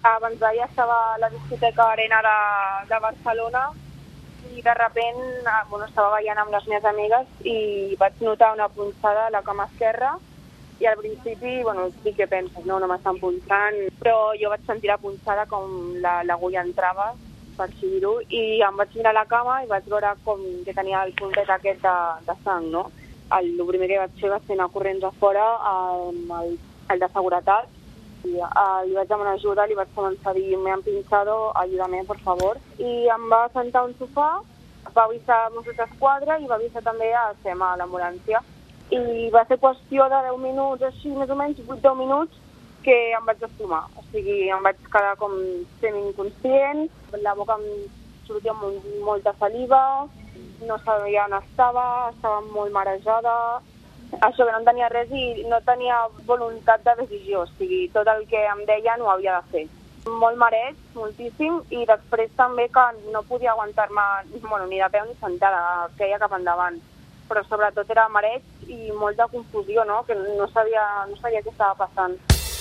Abans d'ahir estava a la discoteca Arena de Barcelona i de sobte estava ballant amb les meves amigues i vaig notar una punxada a la cama esquerra i al principi, sí que penses, no m'estan punxant, però jo vaig sentir la punxada com l'agulla entrava, per així dir-ho, i em vaig mirar a la cama i vaig veure com que tenia el puntet aquest de sang, no? El primer que vaig fer va ser anar corrents a fora amb el de seguretat i li vaig demanar ajuda, li vaig començar a dir me han pinchado, ayúdame, por favor, i em va sentar a un sofà, va avisar Mossos d'Esquadra i va avisar també a SEMA, a l'ambulància. I va ser qüestió de 10 minuts, així més o menys, 8-10 minuts, que em vaig desplomar. O sigui, em vaig quedar com semi-inconscient, la boca em sortia molta saliva, no sabia on estava molt marejada, això que no en tenia res i no tenia voluntat de decisió, o sigui, tot el que em deien ho havia de fer. Molt mareig, moltíssim, i després també que no podia aguantar-me ni de peu ni sentada, queia cap endavant. Però sobretot era mareig i molta confusió, no? Que no sabia què estava passant.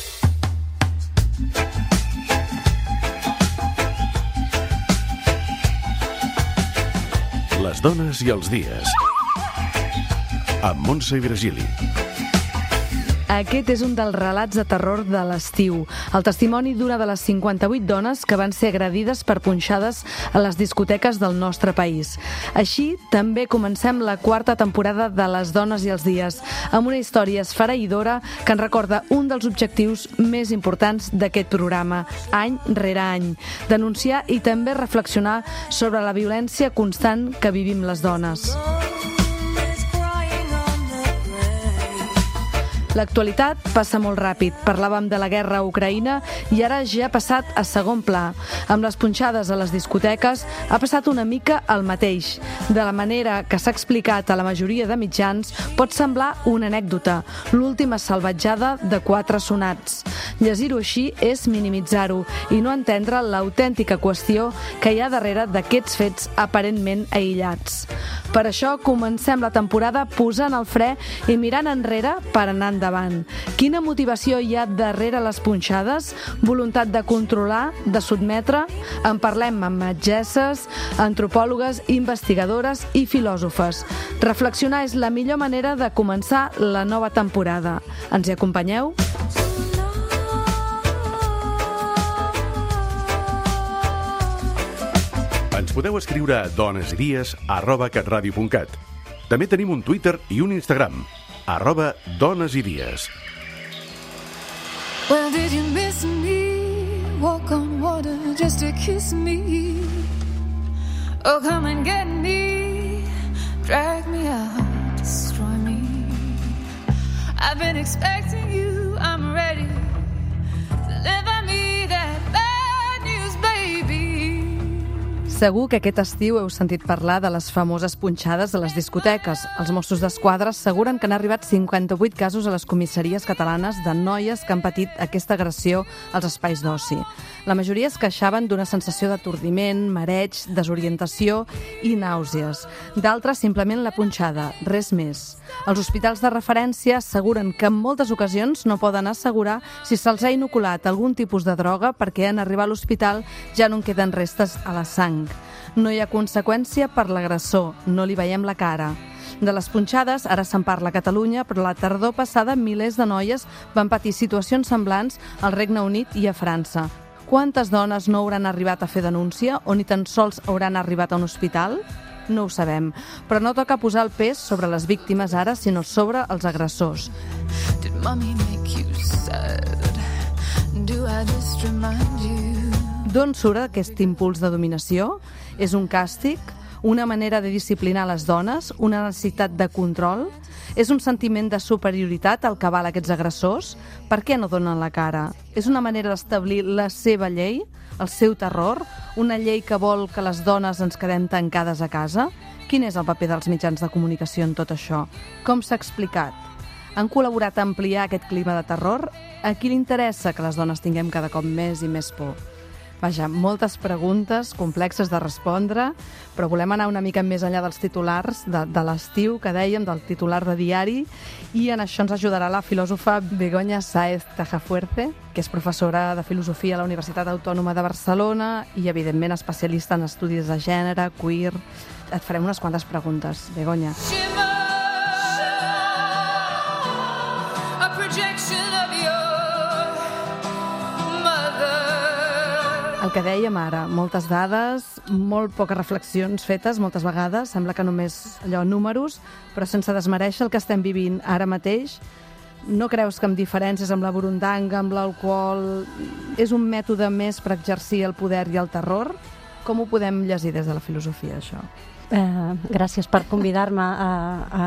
Les dones i els dies. Amb Montse i Virgili. Aquest és un dels relats de terror de l'estiu. El testimoni d'una de les 58 dones que van ser agredides per punxades a les discoteques del nostre país. Així, també comencem la 4ª temporada de Les dones i els dies, amb una història esfereïdora que ens recorda un dels objectius més importants d'aquest programa, any rere any, denunciar i també reflexionar sobre la violència constant que vivim les dones. L'actualitat passa molt ràpid. Parlàvem de la guerra a Ucraïna i ara ja ha passat a segon pla. Amb les punxades a les discoteques ha passat una mica el mateix. De la manera que s'ha explicat a la majoria de mitjans, pot semblar una anècdota, l'última salvatjada de 4 sonats. Llegir-ho així és minimitzar-ho i no entendre l'autèntica qüestió que hi ha darrere d'aquests fets aparentment aïllats. Per això comencem la temporada posant el fre i mirant enrere per anar endavant. Quina motivació hi ha darrere les punxades? Voluntat de controlar, de sotmetre? En parlem amb metgesses, antropòlogues, investigadores i filòsofes. Reflexionar és la millor manera de començar la nova temporada. Ens hi acompanyeu? Ens podeu escriure a donesidies@catradio.cat. També tenim un Twitter i un Instagram, @donesidies. Well, did you miss me? Walk on water just to kiss me. Oh, come and get me. Drag me out, destroy me. I've been expecting you, I'm ready. Deliver me that bad news, baby. Segur que aquest estiu heu sentit parlar de les famoses punxades a les discoteques. Els Mossos d'Esquadra asseguren que han arribat 58 casos a les comissaries catalanes de noies que han patit aquesta agressió als espais d'oci. La majoria es queixaven d'una sensació d'atordiment, mareig, desorientació i nàusees. D'altres, simplement la punxada, res més. Els hospitals de referència asseguren que en moltes ocasions no poden assegurar si se'ls ha inoculat algun tipus de droga perquè en arribar a l'hospital ja no en queden restes a la sang. No hi ha conseqüència per l'agressor, no li veiem la cara. De les punxades ara se'n parla a Catalunya, però la tardor passada milers de noies van patir situacions semblants al Regne Unit i a França. Quantes dones no hauran arribat a fer denúncia o ni tan sols hauran arribat a un hospital? No ho sabem, però no toca posar el pes sobre les víctimes ara, sinó sobre els agressors. Did mommy make you sad? Do I just remind you? D'on surt aquest impuls de dominació? És un càstig? Una manera de disciplinar les dones? Una necessitat de control? És un sentiment de superioritat al que val aquests agressors? Per què no donen la cara? És una manera d'establir la seva llei? El seu terror? Una llei que vol que les dones ens quedem tancades a casa? Quin és el paper dels mitjans de comunicació en tot això? Com s'ha explicat? Han col·laborat a ampliar aquest clima de terror? A qui li interessa que les dones tinguem cada cop més i més por? Vaja, moltes preguntes complexes de respondre, però volem anar una mica més enllà dels titulars de l'estiu, que dèiem, del titular de diari, i en això ens ajudarà la filòsofa Begoña Sáez Tajafuerte, que és professora de filosofia a la Universitat Autònoma de Barcelona i, evidentment, especialista en estudis de gènere, queer. Et farem unes quantes preguntes, Begoña. El que dèiem ara, moltes dades, molt poques reflexions fetes, moltes vegades, sembla que només allò números, però sense desmereixer el que estem vivint ara mateix. No creus que amb diferències amb la burundanga, amb l'alcohol, és un mètode més per exercir el poder i el terror? Com ho podem llegir des de la filosofia, això? Gràcies per convidar-me a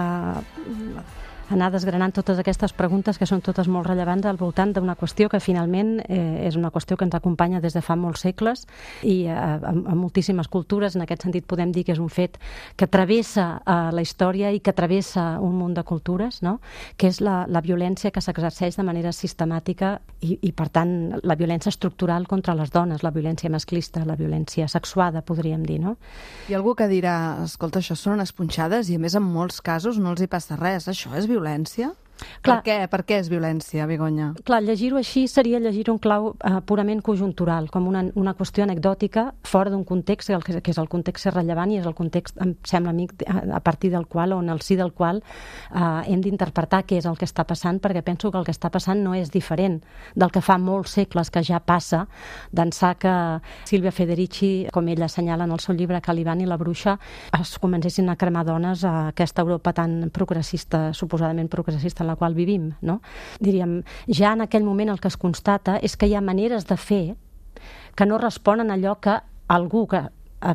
anar desgranant totes aquestes preguntes que són totes molt rellevants al voltant d'una qüestió que finalment és una qüestió que ens acompanya des de fa molts segles i a moltíssimes cultures. En aquest sentit podem dir que és un fet que travessa la història i que travessa un munt de cultures, no? Que és la violència que s'exerceix de manera sistemàtica i per tant la violència estructural contra les dones, la violència masclista, la violència sexuada, podríem dir, no? Hi ha algú que dirà, escolta, això són unes punxades i a més en molts casos no els hi passa res, això és violència? Clar. Per què és violència, Begoña? Clar, llegir-ho així seria llegir un clau purament conjuntural, com una qüestió anecdòtica fora d'un context, que és el context rellevant i és el context, em sembla a mi, a partir del qual o en el si del qual hem d'interpretar què és el que està passant, perquè penso que el que està passant no és diferent del que fa molts segles que ja passa, d'ençà que Silvia Federici, com ella assenyala en el seu llibre Caliban i la bruixa, es comencessin a cremar dones a aquesta Europa tan progressista, suposadament progressista, en la qual vivim, no? Diríem, ja en aquell moment el que es constata és que hi ha maneres de fer que no responen a allò que algú que,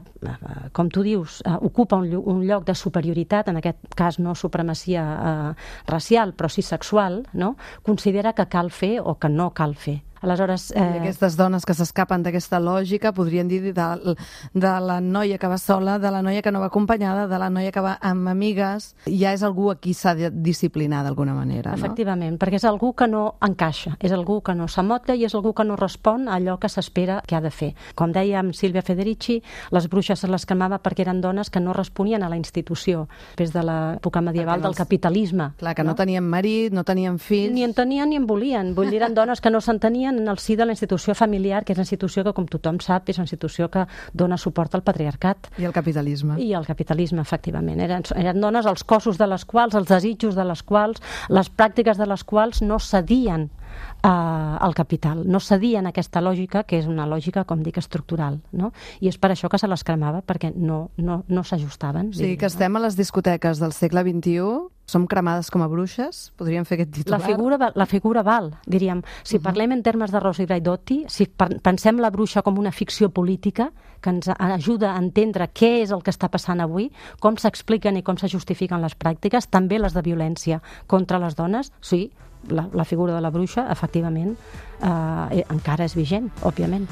com tu dius, ocupa un lloc de superioritat, en aquest cas no supremacia racial, però sí sexual, no? Considera que cal fer o que no cal fer. Aleshores, I aquestes dones que s'escapen d'aquesta lògica podrien dir de la noia que va sola, de la noia que no va acompanyada, de la noia que va amb amigues. Ja és algú a qui s'ha de disciplinar d'alguna manera, no? Efectivament, perquè és algú que no encaixa, és algú que no s'amotlla i és algú que no respon a allò que s'espera que ha de fer. Com deia amb Silvia Federici, les bruixes se les cremava perquè eren dones que no responien a la institució, des de l'època medieval del capitalisme. Clar, que no tenien marit, no tenien fills. Ni en tenien ni en volien. Vull dir, eren dones que no s'entenien en el si de la institució familiar, que és una institució que, com tothom sap, és una institució que dona suport al patriarcat. I al capitalisme. I al capitalisme, efectivament. Eren dones els cossos de les quals, els desitjos de les quals, les pràctiques de les quals no cedien al capital, no cedien a aquesta lògica, que és una lògica, com dic, estructural, no? I és per això que se les cremava, perquè no s'ajustaven. O sigui, que estem a les discoteques del segle XXI, som cremades com a bruixes? Podríem fer aquest titular? La figura val, diríem. Si parlem en termes de Rosa Graidotti, si pensem la bruixa com una ficció política que ens ajuda a entendre què és el que està passant avui, com s'expliquen i com se justifiquen les pràctiques, també les de violència contra les dones, sí, la figura de la bruixa, efectivament, encara és vigent, òbviament.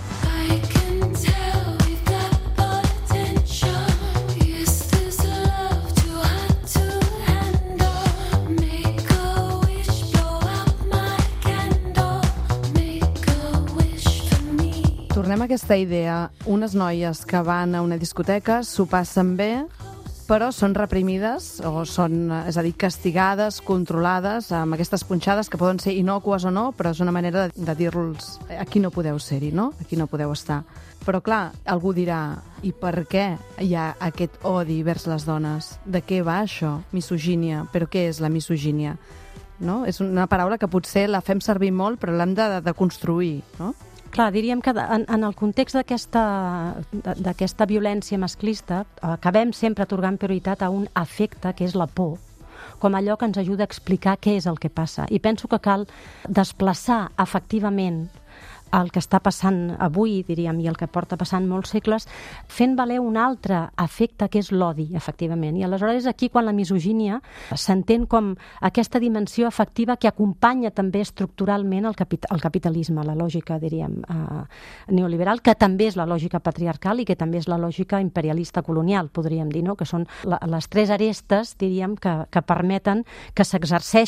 Tornem a aquesta idea. Unes noies que van a una discoteca s'ho passen bé, però són reprimides, o són, és a dir, castigades, controlades, amb aquestes punxades que poden ser innocues o no, però és una manera de dir-los aquí no podeu ser-hi, no? Aquí no podeu estar. Però clar, algú dirà, i per què hi ha aquest odi vers les dones? De què va això? Misogínia. Però què és la misogínia? No? És una paraula que potser la fem servir molt, però l'hem de construir, no? Clar, diríem que en el context d'aquesta violència masclista acabem sempre atorgant prioritat a un afecte que és la por, com allò que ens ajuda a explicar què és el que passa. I penso que cal desplaçar efectivament el que està passant avui, diríem, i el que porta passant molts segles, fent valer un altre afecte que és l'odi, efectivament. I aleshores és aquí quan la misogínia s'entén com aquesta dimensió afectiva que acompanya també estructuralment el capitalisme, la lògica, diríem, neoliberal, que també és la lògica patriarcal i que també és la lògica imperialista colonial, podríem dir, no? Que són les tres arestes, diríem, que permeten que s'exerceixi,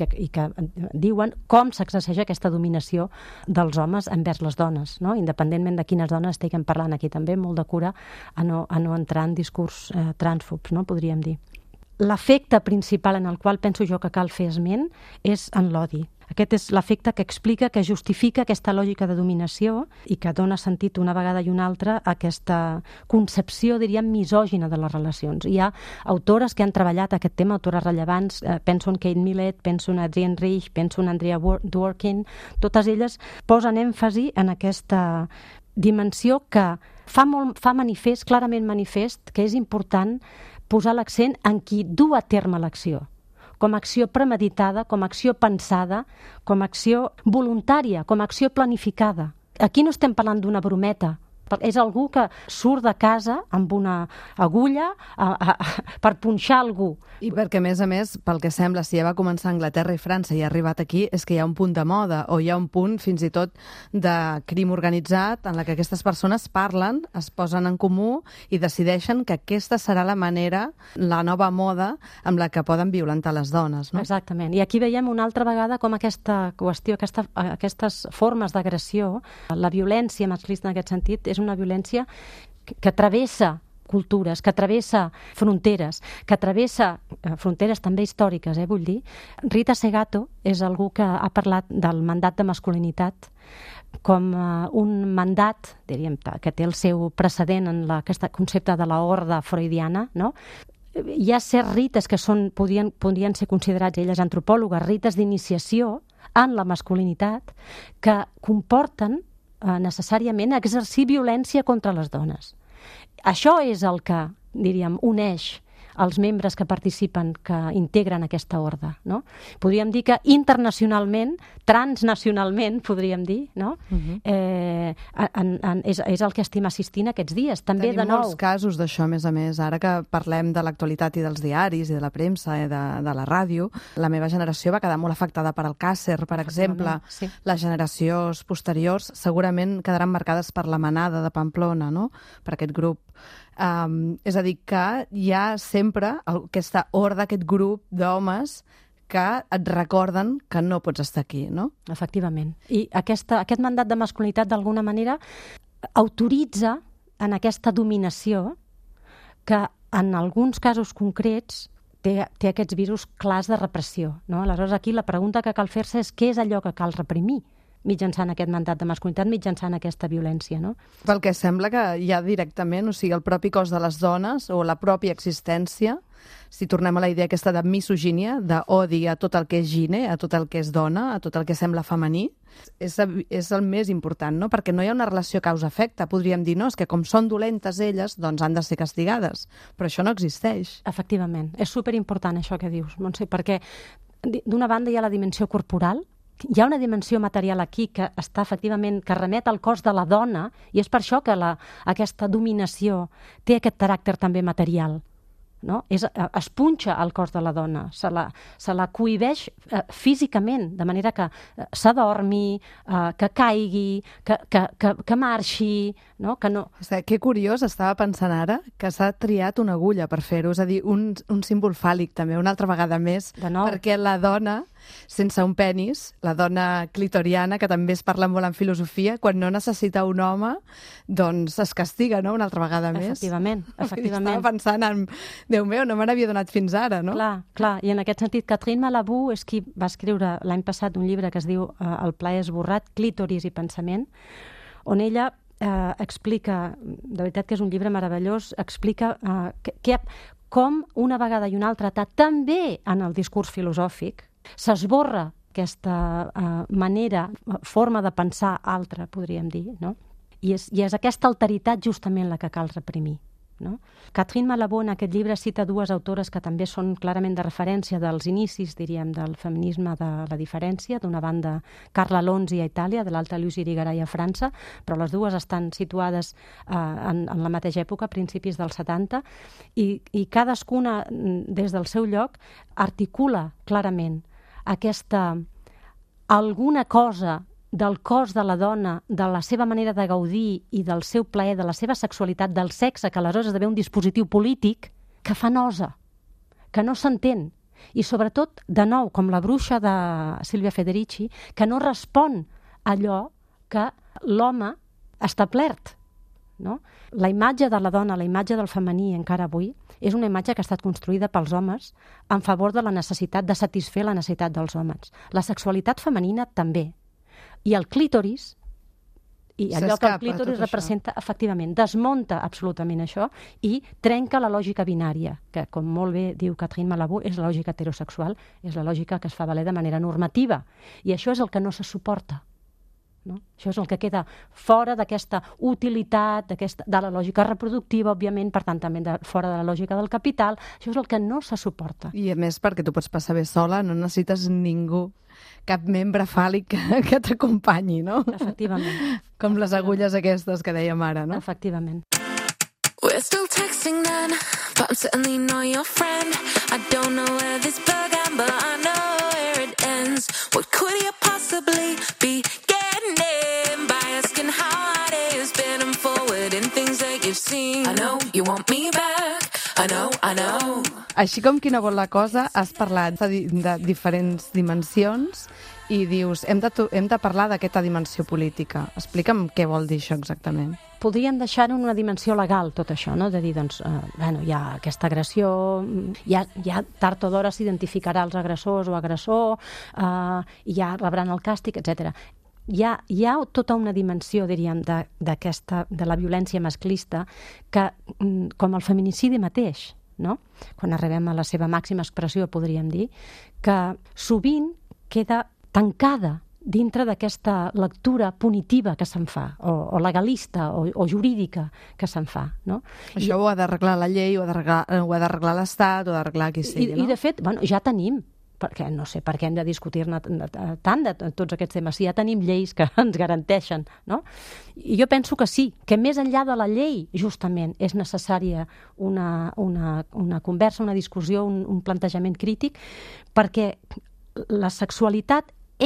que diuen com s'exerceix aquesta dominació dels homes envers les dones, no? Independentment de quines dones estiguem parlant aquí, també molt de cura a no entrar en discurs trànsfobs, no? Podríem dir. L'efecte principal en el qual penso jo que cal fer esment és en l'odi. Aquest és l'efecte que explica, que justifica aquesta lògica de dominació i que dona sentit una vegada i una altra a aquesta concepció, diríem, misògina de les relacions. Hi ha autores que han treballat aquest tema, autores rellevants, penso en Kate Millett, penso en Adrienne Rich, penso en Andrea Dworkin, totes elles posen èmfasi en aquesta dimensió que fa manifest, clarament manifest, que és important posar l'accent en qui du a terme l'acció, com a acció premeditada, com a acció pensada, com a acció voluntària, com a acció planificada. Aquí no estem parlant d'una brometa, és algú que surt de casa amb una agulla per punxar algú. I perquè, a més, pel que sembla, si ja va començar a Anglaterra i França i ha arribat aquí, és que hi ha un punt de moda o hi ha un punt, fins i tot, de crim organitzat en la que aquestes persones parlen, es posen en comú i decideixen que aquesta serà la manera, la nova moda amb la que poden violentar les dones, no? Exactament. I aquí veiem una altra vegada com aquesta qüestió, aquestes formes d'agressió, la violència masclista en aquest sentit, és una violència que travessa cultures, que travessa fronteres, que travessa fronteres també històriques, vull dir. Rita Segato és algú que ha parlat del mandat de masculinitat com un mandat, diríem, que té el seu precedent en aquest concepte de la horda freudiana, no? Hi ha certs rites que podien ser considerats, elles antropòlogues, rites d'iniciació en la masculinitat que comporten necessàriament exercir violència contra les dones. Això és el que, diríem, uneix els membres que participen, que integren aquesta horda, no? Podríem dir que internacionalment, transnacionalment, podríem dir, no? És el que estem assistint aquests dies. També, tenim de nou, molts casos d'això, a més, ara que parlem de l'actualitat i dels diaris i de la premsa i de la ràdio. La meva generació va quedar molt afectada per Alcàsser, per exemple. Sí. Les generacions posteriors segurament quedaran marcades per la manada de Pamplona, no? Per aquest grup. És a dir, que hi ha sempre aquesta horda, aquest grup d'homes que et recorden que no pots estar aquí, no? Efectivament. I aquest mandat de masculinitat, d'alguna manera, autoritza en aquesta dominació que, en alguns casos concrets, té aquests virus clars de repressió, no? Aleshores, aquí la pregunta que cal fer-se és què és allò que cal reprimir mitjançant aquest mandat de masculinitat, mitjançant aquesta violència, no? Pel que sembla que ja directament, o sigui, el propi cos de les dones o la pròpia existència, si tornem a la idea aquesta de misogínia, d'odi a tot el que és gine, a tot el que és dona, a tot el que sembla femení, és el més important, no? Perquè no hi ha una relació causa-efecte. Podríem dir, no, és que com són dolentes elles, doncs han de ser castigades. Però això no existeix. Efectivament. És superimportant això que dius, Montse, perquè d'una banda hi ha la dimensió corporal, hi ha una dimensió material aquí que està efectivament, que remet al cos de la dona, i és per això que aquesta dominació té aquest caràcter també material, no? Es punxa el cos de la dona, se la cohibeix físicament, de manera que s'adormi, que caigui, que marxi, no? Que no... Que curiós, estava pensant ara que s'ha triat una agulla per fer-ho, és a dir, un símbol fàl·lic també, una altra vegada més, perquè la dona sense un penis, la dona clitoriana, que també es parla molt en filosofia, quan no necessita un home, doncs es castiga, no?, una altra vegada més. Efectivament. Estava pensant en, Déu meu, no me n'havia donat fins ara, no? Clar, i en aquest sentit, Catherine Malabou és qui va escriure l'any passat un llibre que es diu El plaer esborrat, clítoris i pensament, on ella explica, de veritat que és un llibre meravellós, explica com una vegada i una altra, també en el discurs filosòfic, s'esborra aquesta forma de pensar altra, podríem dir, no? I és aquesta alteritat justament la que cal reprimir, no? Catherine Malabou en aquest llibre cita dues autores que també són clarament de referència dels inicis, diríem, del feminisme de la diferència. D'una banda, Carla Lonzi a Itàlia, de l'altra Luce Irigaray a França, però les dues estan situades en la mateixa època, a principis dels 70, i cadascuna, des del seu lloc, articula clarament alguna cosa del cos de la dona, de la seva manera de gaudir i del seu plaer, de la seva sexualitat, del sexe, que aleshores esdevé un dispositiu polític, que fa nosa, que no s'entén, I sobretot, de nou, com la bruixa de Silvia Federici, que no respon a allò que l'home ha establert. No? La imatge de la dona, la imatge del femení encara avui, és una imatge que ha estat construïda pels homes en favor de la necessitat de satisfer la necessitat dels homes. La sexualitat femenina també. I el clítoris, i allò que el clítoris representa, efectivament, desmunta absolutament això i trenca la lògica binària, que, com molt bé diu Catherine Malabou, és la lògica heterosexual, és la lògica que es fa valer de manera normativa. I això és el que no se suporta. No? Això és el que queda fora d'aquesta utilitat, de la lògica reproductiva, òbviament, per tant, també fora de la lògica del capital. Això és el que no se suporta. I a més, perquè tu pots passar bé sola, no necessites ningú, cap membre fàl·lic que t'acompanyi, no? Efectivament. Com les agulles aquestes que dèiem ara, no? Efectivament. We're still texting then, but I'm certainly not your friend. I don't know where this began, but I know where it ends. What could you possibly be getting in by asking how it is been and forward in things that you've seen? I know you want me back, I know. Així com qui no vol la cosa, has parlat de diferents dimensions i dius, hem de parlar d'aquesta dimensió política. Explica'm què vol dir això exactament. Podríem deixar en una dimensió legal tot això, no? De dir, doncs, hi ha aquesta agressió, ja tard o d'hora s'identificarà els agressors o agressor, ja rebran el càstig, etc. Hi ha tota una dimensió, diríem, de la violència masclista que, com el feminicidi mateix, no? Quan arribem a la seva màxima expressió, podríem dir, que sovint queda tancada dintre d'aquesta lectura punitiva que se'n fa, o legalista, o jurídica que se'n fa. No? Això ho ha d'arreglar la llei, ho ha d'arreglar l'Estat, ho ha d'arreglar qui sigui, no? I de fet, ja tenim, perquè no sé per què hem de discutir-ne tant de tots aquests temes, si ja tenim lleis que ens garanteixen, no? I jo penso que sí, que més enllà de la llei, justament, és necessària una conversa, una discussió, un plantejament crític, perquè la sexualitat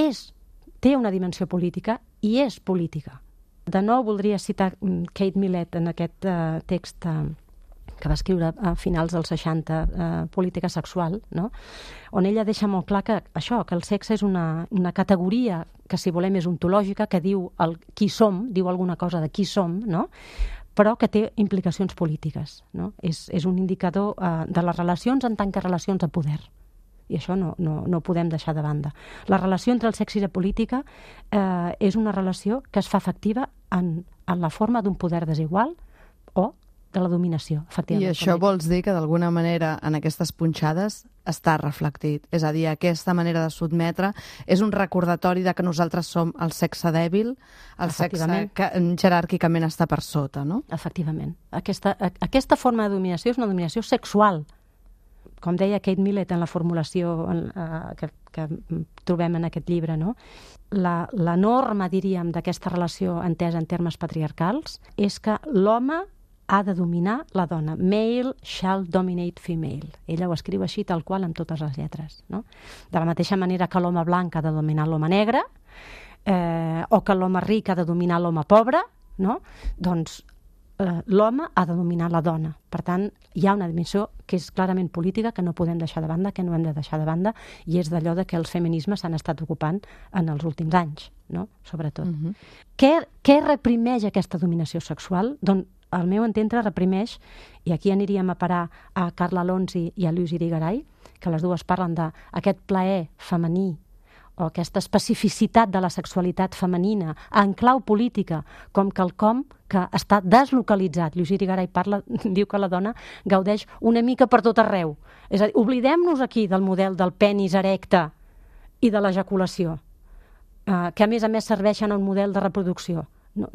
té una dimensió política i és política. De nou voldria citar Kate Millett en aquest text que va escriure a finals dels 60, Política sexual, no? On ella deixa molt clar que el sexe és una categoria que, si volem, és ontològica, que diu qui som, diu alguna cosa de qui som, no? Però que té implicacions polítiques. No? És un indicador de les relacions en tant que relacions de poder. I això no podem deixar de banda. La relació entre el sexe i la política és una relació que es fa efectiva en la forma d'un poder desigual o de la dominació, efectivament. I això vols dir que d'alguna manera en aquestes punxades està reflectit. És a dir, aquesta manera de sotmetre és un recordatori de que nosaltres som el sexe dèbil, el sexe que jeràrquicament està per sota, no? Efectivament. Aquesta forma de dominació és una dominació sexual. Com deia Kate Millett en la formulació que trobem en aquest llibre, no? La norma, diríem, d'aquesta relació entesa en termes patriarcals és que l'home ha de dominar la dona. Male shall dominate female. Ella ho escriu així, tal qual, amb totes les lletres. No? De la mateixa manera que l'home blanc ha de dominar l'home negre, o que l'home ric ha de dominar l'home pobre, no? Doncs l'home ha de dominar la dona. Per tant, hi ha una dimensió que és clarament política, que no podem deixar de banda, que no hem de deixar de banda, i és d'allò de que els feminismes s'han estat ocupant en els últims anys, no? Sobretot. Què reprimeix aquesta dominació sexual? Doncs, al meu entendre, reprimeix, i aquí aniríem a parar a Carla Lonzi i a Lluís Irigaray, que les dues parlen d'aquest plaer femení o aquesta especificitat de la sexualitat femenina en clau política com quelcom que està deslocalitzat. Lluís Irigaray diu que la dona gaudeix una mica per tot arreu. És a dir, oblidem-nos aquí del model del penis erecte i de l'ejaculació, que a més serveixen a un model de reproducció.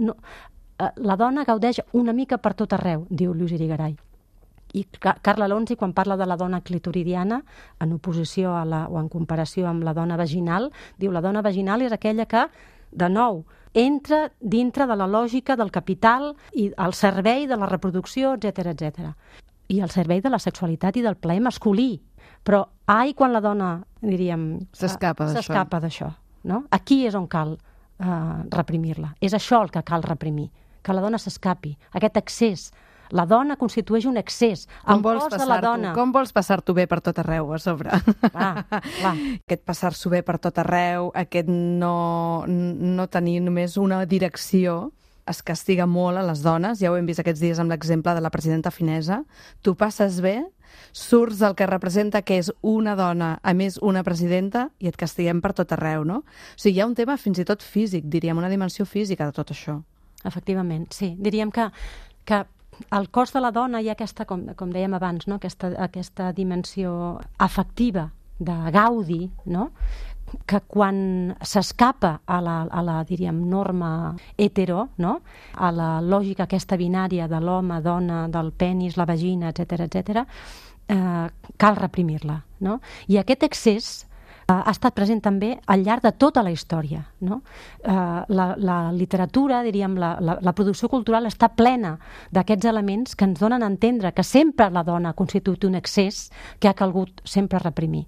La dona gaudeix una mica per tot arreu, diu Lluís Irigaray. I Carla Lonzi, quan parla de la dona clitoridiana, en oposició o en comparació amb la dona vaginal, diu la dona vaginal és aquella que, de nou, entra dintre de la lògica del capital i al servei de la reproducció, etc. I al servei de la sexualitat i del plaer masculí. Però, quan la dona, diríem, s'escapa d'això. No? Aquí és on cal reprimir-la. És això el que cal reprimir, que la dona s'escapi, aquest accés La dona constitueix un excés. El cos de la dona... Com vols passar-t'ho bé per tot arreu, a sobre? Clar. Aquest passar-s'ho bé per tot arreu, aquest no tenir només una direcció, es castiga molt a les dones. Ja ho hem vist aquests dies amb l'exemple de la presidenta finesa. Tu passes bé, surts del que representa que és una dona, a més una presidenta, i et castiguem per tot arreu, no? O sigui, hi ha un tema fins i tot físic, diríem, una dimensió física de tot això. Efectivament, sí. Diríem que al cos de la dona hi ha aquesta, com dèiem abans, no? aquesta dimensió afectiva de gaudi, no? Que quan s'escapa a la diríem, norma hetero, no? A la lògica aquesta binària de l'home, dona, del penis, la vagina, etc, cal reprimir-la, no? I aquest excés ha estat present també al llarg de tota la història, no? La literatura, diríem, la producció cultural està plena d'aquests elements que ens donen a entendre que sempre la dona ha constituït un excés que ha calgut sempre reprimir.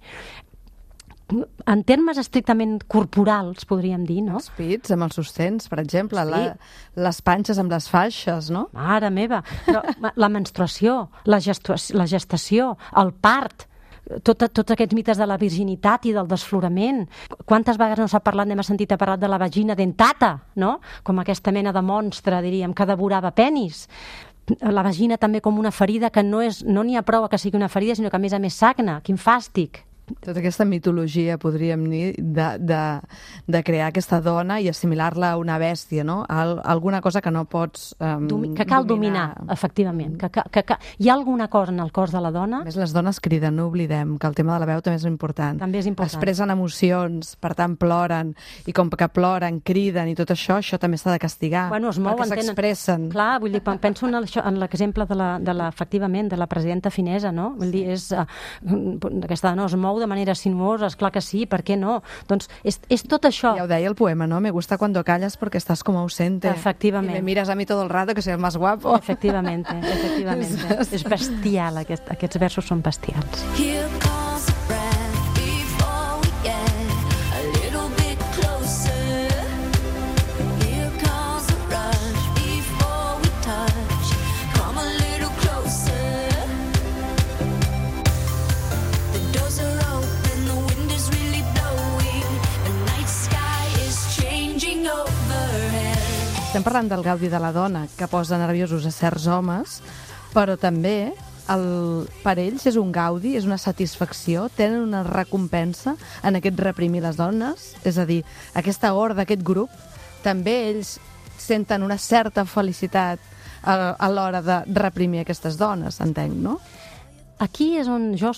En termes estrictament corporals, podríem dir, no? Els pits amb els sostens, per exemple, Sí. les panxes amb les faixes, no? Mare meva! Però la menstruació, la gestació, el part, tots aquests mites de la virginitat i del desflorament. Quantes vegades no s'ha parlat, n'hem sentit a parlar de la vagina dentata, no? Com aquesta mena de monstre, diríem, que devorava penis. La vagina també com una ferida que no n'hi ha prou que sigui una ferida, sinó que a més sagna. Quin fàstic! Tota aquesta mitologia, podríem dir, de crear aquesta dona i assimilar-la a una bèstia, no? Alguna cosa que no pots que cal dominar, efectivament. Que hi ha alguna cosa en el cos de la dona... A més, les dones criden, no oblidem, que el tema de la veu també és important. També és important. Expressen emocions, per tant ploren, i com que ploren, criden, i tot això també s'ha de castigar, Bueno, es mouen, perquè s'expressen. Clar, vull dir, penso en l'exemple efectivament, de la presidenta finesa, no? Vull dir, aquesta dona es mou de manera sinuosa, esclar que sí, per què no? Doncs és tot això. Ja ho deia el poema, ¿no? Me gusta cuando callas porque estás como ausente. Efectivament. Y me miras a mí todo el rato que soy el más guapo. Efectivament. És bestial, aquests versos són bestials. Here comes a breath before we get a little bit closer. Here comes a rush before we touch. Come a little closer. The doors are open, the wind is really blowing. The night sky is changing overhead. Estem parlant del gaudi de la dona, que posa nerviosos a certs homes, però també per ells és un gaudi, és una satisfacció, tenen una recompensa en aquest reprimir les dones, és a dir, aquesta horda, aquest grup, també ells senten una certa felicitat a l'hora de reprimir aquestes dones, entenc, no? Aquí és on jo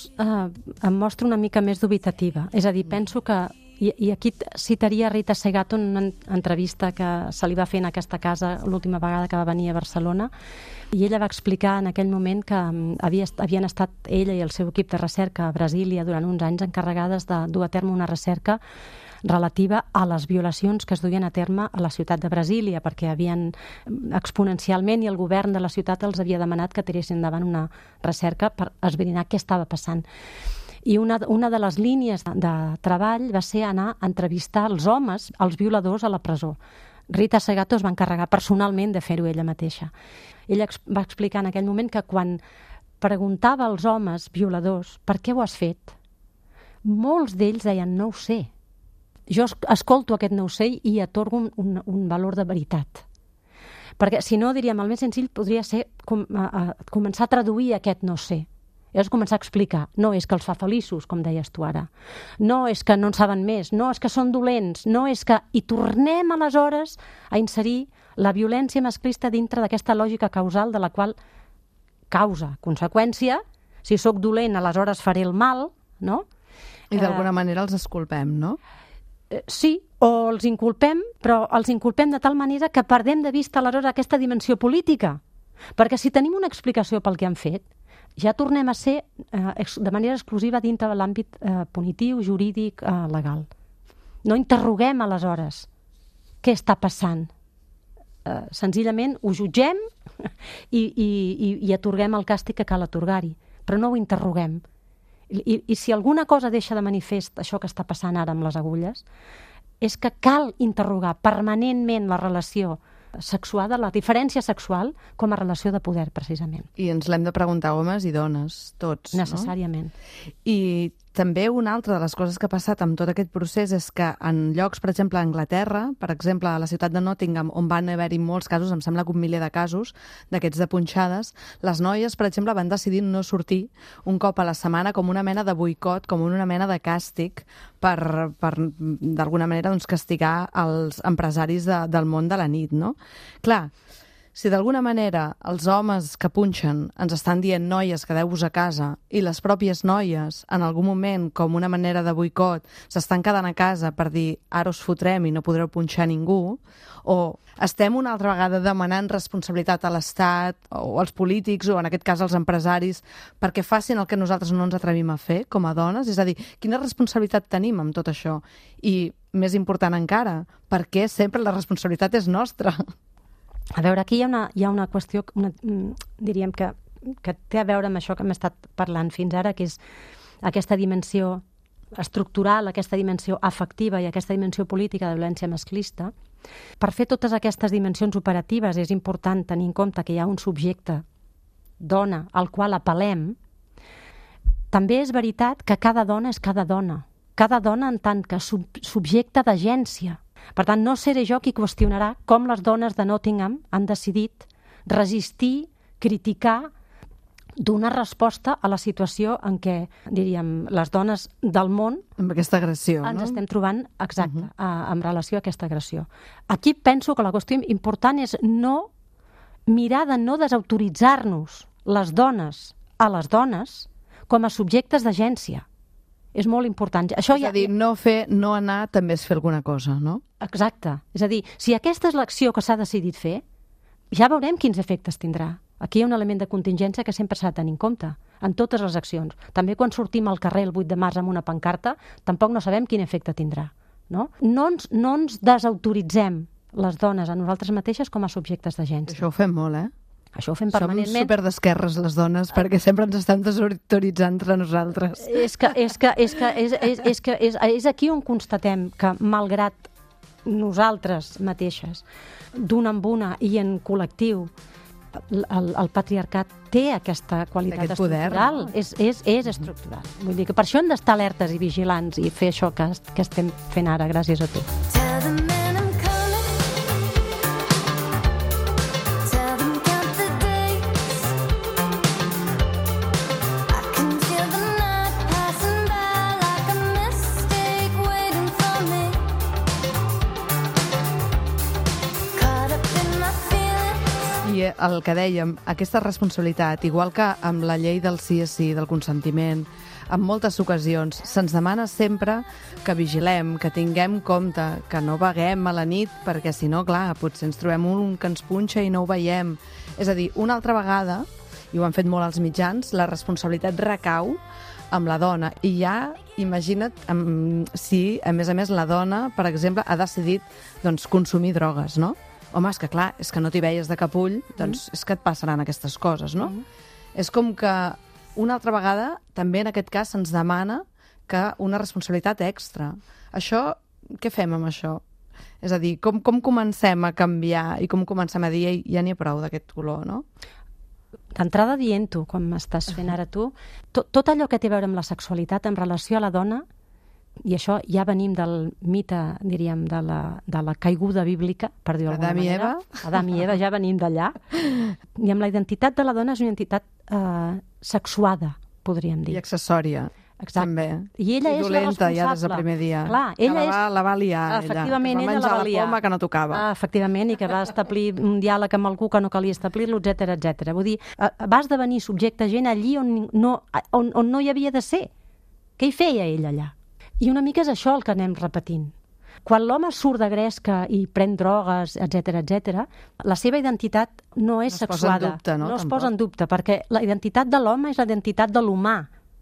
em mostro una mica més dubitativa. És a dir, penso que, i aquí citaria Rita Segato en una entrevista que se li va fer en aquesta casa l'última vegada que va venir a Barcelona, i ella va explicar en aquell moment que havien estat ella i el seu equip de recerca a Brasília durant uns anys encarregades de dur a terme una recerca relativa a les violacions que es duien a terme a la ciutat de Brasília, perquè havien exponencialment, i el govern de la ciutat els havia demanat que tiressin endavant una recerca per esbrinar què estava passant. I una de les línies de treball va ser anar a entrevistar els homes, els violadors, a la presó. Rita Segato es va encarregar personalment de fer-ho ella mateixa. Ella va explicar en aquell moment que quan preguntava als homes violadors per què ho has fet, molts d'ells deien no ho sé. Jo escolto aquest no ho sé i atorgo un valor de veritat. Perquè si no, diríem, el més senzill podria ser començar a traduir aquest no sé. És començar a explicar. No és que els fa feliços, com deies tu ara. No és que no en saben més. No és que són dolents. No és que... I tornem aleshores a inserir la violència masclista dintre d'aquesta lògica causal de la qual causa, conseqüència, si sóc dolent, aleshores faré el mal, no? I d'alguna manera els esculpem, no? Sí, o els inculpem, però els inculpem de tal manera que perdem de vista aleshores aquesta dimensió política. Perquè si tenim una explicació pel que han fet, ja tornem a ser de manera exclusiva dintre de l'àmbit punitiu, jurídic, legal. No interroguem aleshores què està passant. Senzillament ho jutgem i atorguem el càstig que cal atorgar-hi, però no ho interroguem. I si alguna cosa deixa de manifest això que està passant ara amb les agulles, és que cal interrogar permanentment la relació sexuada, la diferència sexual com a relació de poder, precisament. I ens l'hem de preguntar homes i dones, tots, Necessàriament. no? I també una altra de les coses que ha passat amb tot aquest procés és que en llocs, per exemple, a Anglaterra, per exemple, a la ciutat de Nottingham, on van haver-hi molts casos, em sembla que 1 miler de casos d'aquests de punxades, les noies, per exemple, van decidir no sortir un cop a la setmana com una mena de boicot, com una mena de càstig per d'alguna manera, doncs, castigar els empresaris del món de la nit, no? Clar, si d'alguna manera els homes que punxen ens estan dient noies, quedeu-vos a casa, i les pròpies noies, en algun moment, com una manera de boicot, s'estan quedant a casa per dir ara us fotrem i no podreu punxar ningú, o estem una altra vegada demanant responsabilitat a l'Estat o als polítics o en aquest cas als empresaris perquè facin el que nosaltres no ens atrevim a fer com a dones? És a dir, quina responsabilitat tenim amb tot això? I, més important encara, per què sempre la responsabilitat és nostra? A veure, aquí hi ha una qüestió, diríem que té a veure amb això que hem estat parlant fins ara, que és aquesta dimensió estructural, aquesta dimensió afectiva i aquesta dimensió política de violència masclista. Per fer totes aquestes dimensions operatives és important tenir en compte que hi ha un subjecte, dona, al qual apel·lem. També és veritat que cada dona és cada dona en tant que subjecte d'agència. Per tant, no seré jo qui qüestionarà com les dones de Nottingham han decidit resistir, criticar, donar resposta a la situació en què, diríem, les dones del món amb aquesta agressió, ens no? estem trobant, exacte, en relació a aquesta agressió. Aquí penso que la qüestió important és no mirar de no desautoritzar-nos les dones a les dones com a subjectes d'agència. És molt important. Això és a dir, no anar també és fer alguna cosa, no? Exacte. És a dir, si aquesta és l'acció que s'ha decidit fer, ja veurem quins efectes tindrà. Aquí hi ha un element de contingència que sempre s'ha de tenir en compte, en totes les accions. També quan sortim al carrer el 8 de març amb una pancarta, tampoc no sabem quin efecte tindrà. No ens desautoritzem les dones a nosaltres mateixes com a subjectes d'agència. Això ho fem molt, eh? Això ho fem permanentment. Som superdesquerres, les dones, perquè sempre ens estem desautoritzant entre nosaltres. És aquí on constatem que, malgrat nosaltres mateixes, d'una en una i en col·lectiu, el patriarcat té aquesta qualitat estructural, és estructural. Vull dir que per això hem d'estar alertes i vigilants i fer això que estem fent ara, gràcies a tu. I el que dèiem, aquesta responsabilitat, igual que amb la llei del sí és sí, del consentiment, en moltes ocasions se'ns demana sempre que vigilem, que tinguem compte, que no vaguem a la nit, perquè si no, clar, potser ens trobem un que ens punxa i no ho veiem. És a dir, una altra vegada, i ho han fet molt als mitjans, la responsabilitat recau amb la dona. I ja, imagina't si, a més, la dona, per exemple, ha decidit consumir drogues, no? Home, és que clar, és que no t'hi veies de cap ull, doncs és que et passaran aquestes coses, no? És com que una altra vegada, també en aquest cas, se'ns demana que una responsabilitat extra. Això, què fem amb això? És a dir, com comencem a canviar i com comencem a dir ja n'hi ha prou d'aquest color, no? D'entrada dient-ho, com estàs fent ara tu, tot allò que té a veure amb la sexualitat en relació a la dona, i això ja venim del mite, diríem, de la caiguda bíblica, per dir-ho d'alguna manera. Adam i Eva, ja venim d'allà. I amb la identitat de la dona és una identitat sexuada, podríem dir. I accessòria. Exacte. També. I ella és la responsable. Ja des del primer dia. Clar, ella la va liar, efectivament, ella. Va menjar la poma que no tocava. Efectivament, i que va establir un diàleg amb algú que no calia establir-lo, etc. Vull dir, va esdevenir subjecte gent allí on no hi havia de ser. Què hi feia ell allà? I una mica és això el que anem repetint. Quan l'home surt de gresca i pren drogues, etc., la seva identitat no és sexuada. No es posa en dubte, perquè la identitat de l'home és la identitat de l'humà.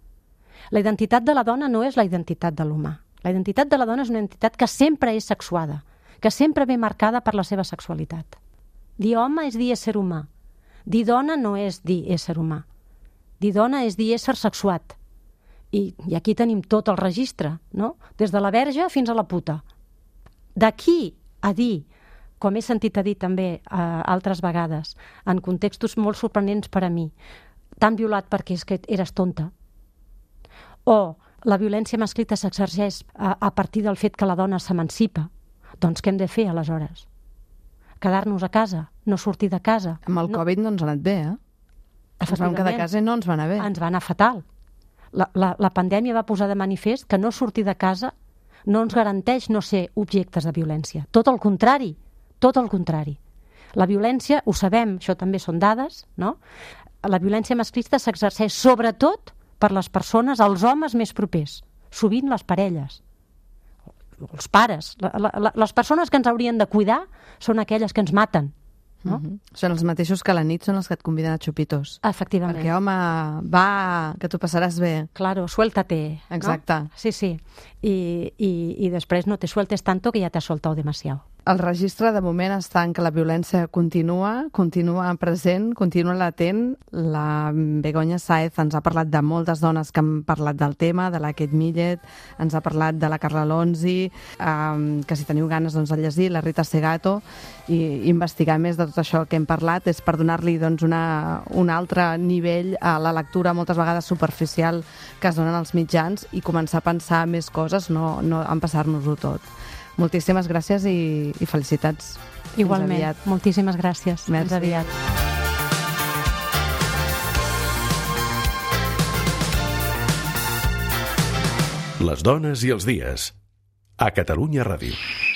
La identitat de la dona no és la identitat de l'humà. La identitat de la dona és una identitat que sempre és sexuada, que sempre ve marcada per la seva sexualitat. Dir home és dir ésser humà. Dir dona no és dir ésser humà. Dir dona és dir ésser sexuat. I aquí tenim tot el registre, no? Des de la verge fins a la puta. D'aquí a dir com he sentit a dir també altres vegades, en contextos molt sorprenents per a mi, t'han violat perquè és que eres tonta, o la violència masclista s'exerceix a partir del fet que la dona s'emancipa, doncs què hem de fer aleshores? Quedar-nos a casa, no sortir de casa. Amb el Covid no ens ha anat bé, Ens vam quedar a casa i no ens va anar bé. Ens va anar fatal. La pandèmia va posar de manifest que no sortir de casa no ens garanteix no ser objectes de violència. Tot el contrari, tot el contrari. La violència, ho sabem, això també són dades, no? La violència masclista s'exerceix sobretot per les persones, els homes més propers, sovint les parelles, els pares. Les persones que ens haurien de cuidar són aquelles que ens maten. No? Són els mateixos que a la nit són els que et conviden a xupitos. Efectivament. Perquè, home, va, que t'ho passaràs bé. Claro, suéltate. Exacte. ¿no? Sí. Y después no te sueltes tanto que ya te has soltado demasiado. El registre de moment està en que la violència continua present, continua latent. La Begoña Sáez ens ha parlat de moltes dones que han parlat del tema, de la Kate Millet, ens ha parlat de la Carla Lonzi, que si teniu ganes doncs, de llegir, la Rita Segato, i investigar més de tot això que hem parlat és per donar-li doncs, un altre nivell a la lectura moltes vegades superficial que es donen als mitjans i començar a pensar més coses, no empassar-nos-ho tot. Moltíssimes gràcies i felicitats. Igualment, moltíssimes gràcies. Merci. Fins aviat. Les dones i els dies. A Catalunya Ràdio.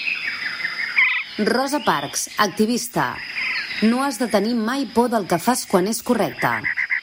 Rosa Parks, activista. No has de tenir mai por del que fas quan és correcte.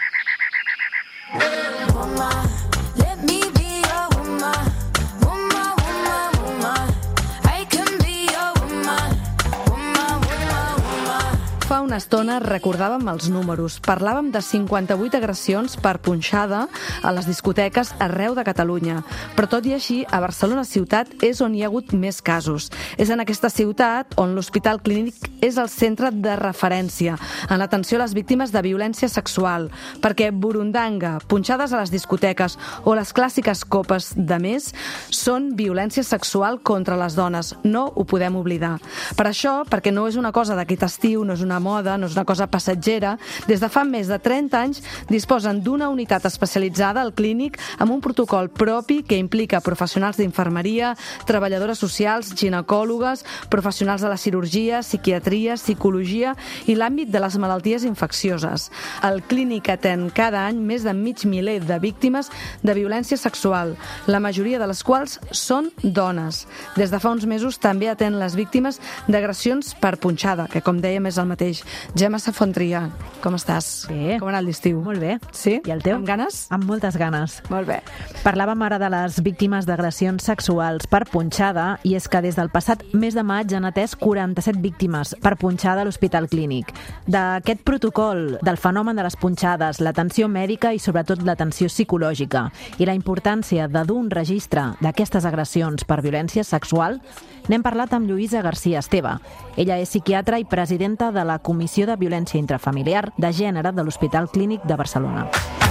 Fa una estona recordàvem els números. Parlàvem de 58 agressions per punxada a les discoteques arreu de Catalunya. Però tot i així, a Barcelona ciutat és on hi ha hagut més casos. És en aquesta ciutat on l'Hospital Clínic és el centre de referència en l'atenció a les víctimes de violència sexual, perquè burundanga, punxades a les discoteques o les clàssiques copes de més són violència sexual contra les dones. No ho podem oblidar. Per això, perquè no és una cosa d'aquest estiu, no és una moda, no és una cosa passatgera, des de fa més de 30 anys disposen d'una unitat especialitzada al clínic amb un protocol propi que implica professionals d'infermeria, treballadores socials, ginecòlogues, professionals de la cirurgia, psiquiatria, psicologia i l'àmbit de les malalties infeccioses. El clínic atén cada any més de 500.000 de víctimes de violència sexual, la majoria de les quals són dones. Des de fa uns mesos també atén les víctimes d'agressions per punxada, que com dèiem és el mateix. Gemma Safontria, com estàs? Bé. Com ha anat l'estiu? Molt bé. Sí? I el teu? Amb ganes? Amb moltes ganes. Molt bé. Parlàvem ara de les víctimes d'agressions sexuals per punxada i és que des del passat mes de maig han atès 47 víctimes per punxada a l'Hospital Clínic. D'aquest protocol, del fenomen de les punxades, l'atenció mèdica i sobretot l'atenció psicològica i la importància de dur un registre d'aquestes agressions per violència sexual, n'hem parlat amb Lluïsa García Esteve. Ella és psiquiatra i presidenta de la Comissió de Violència Intrafamiliar de Gènere de l'Hospital Clínic de Barcelona.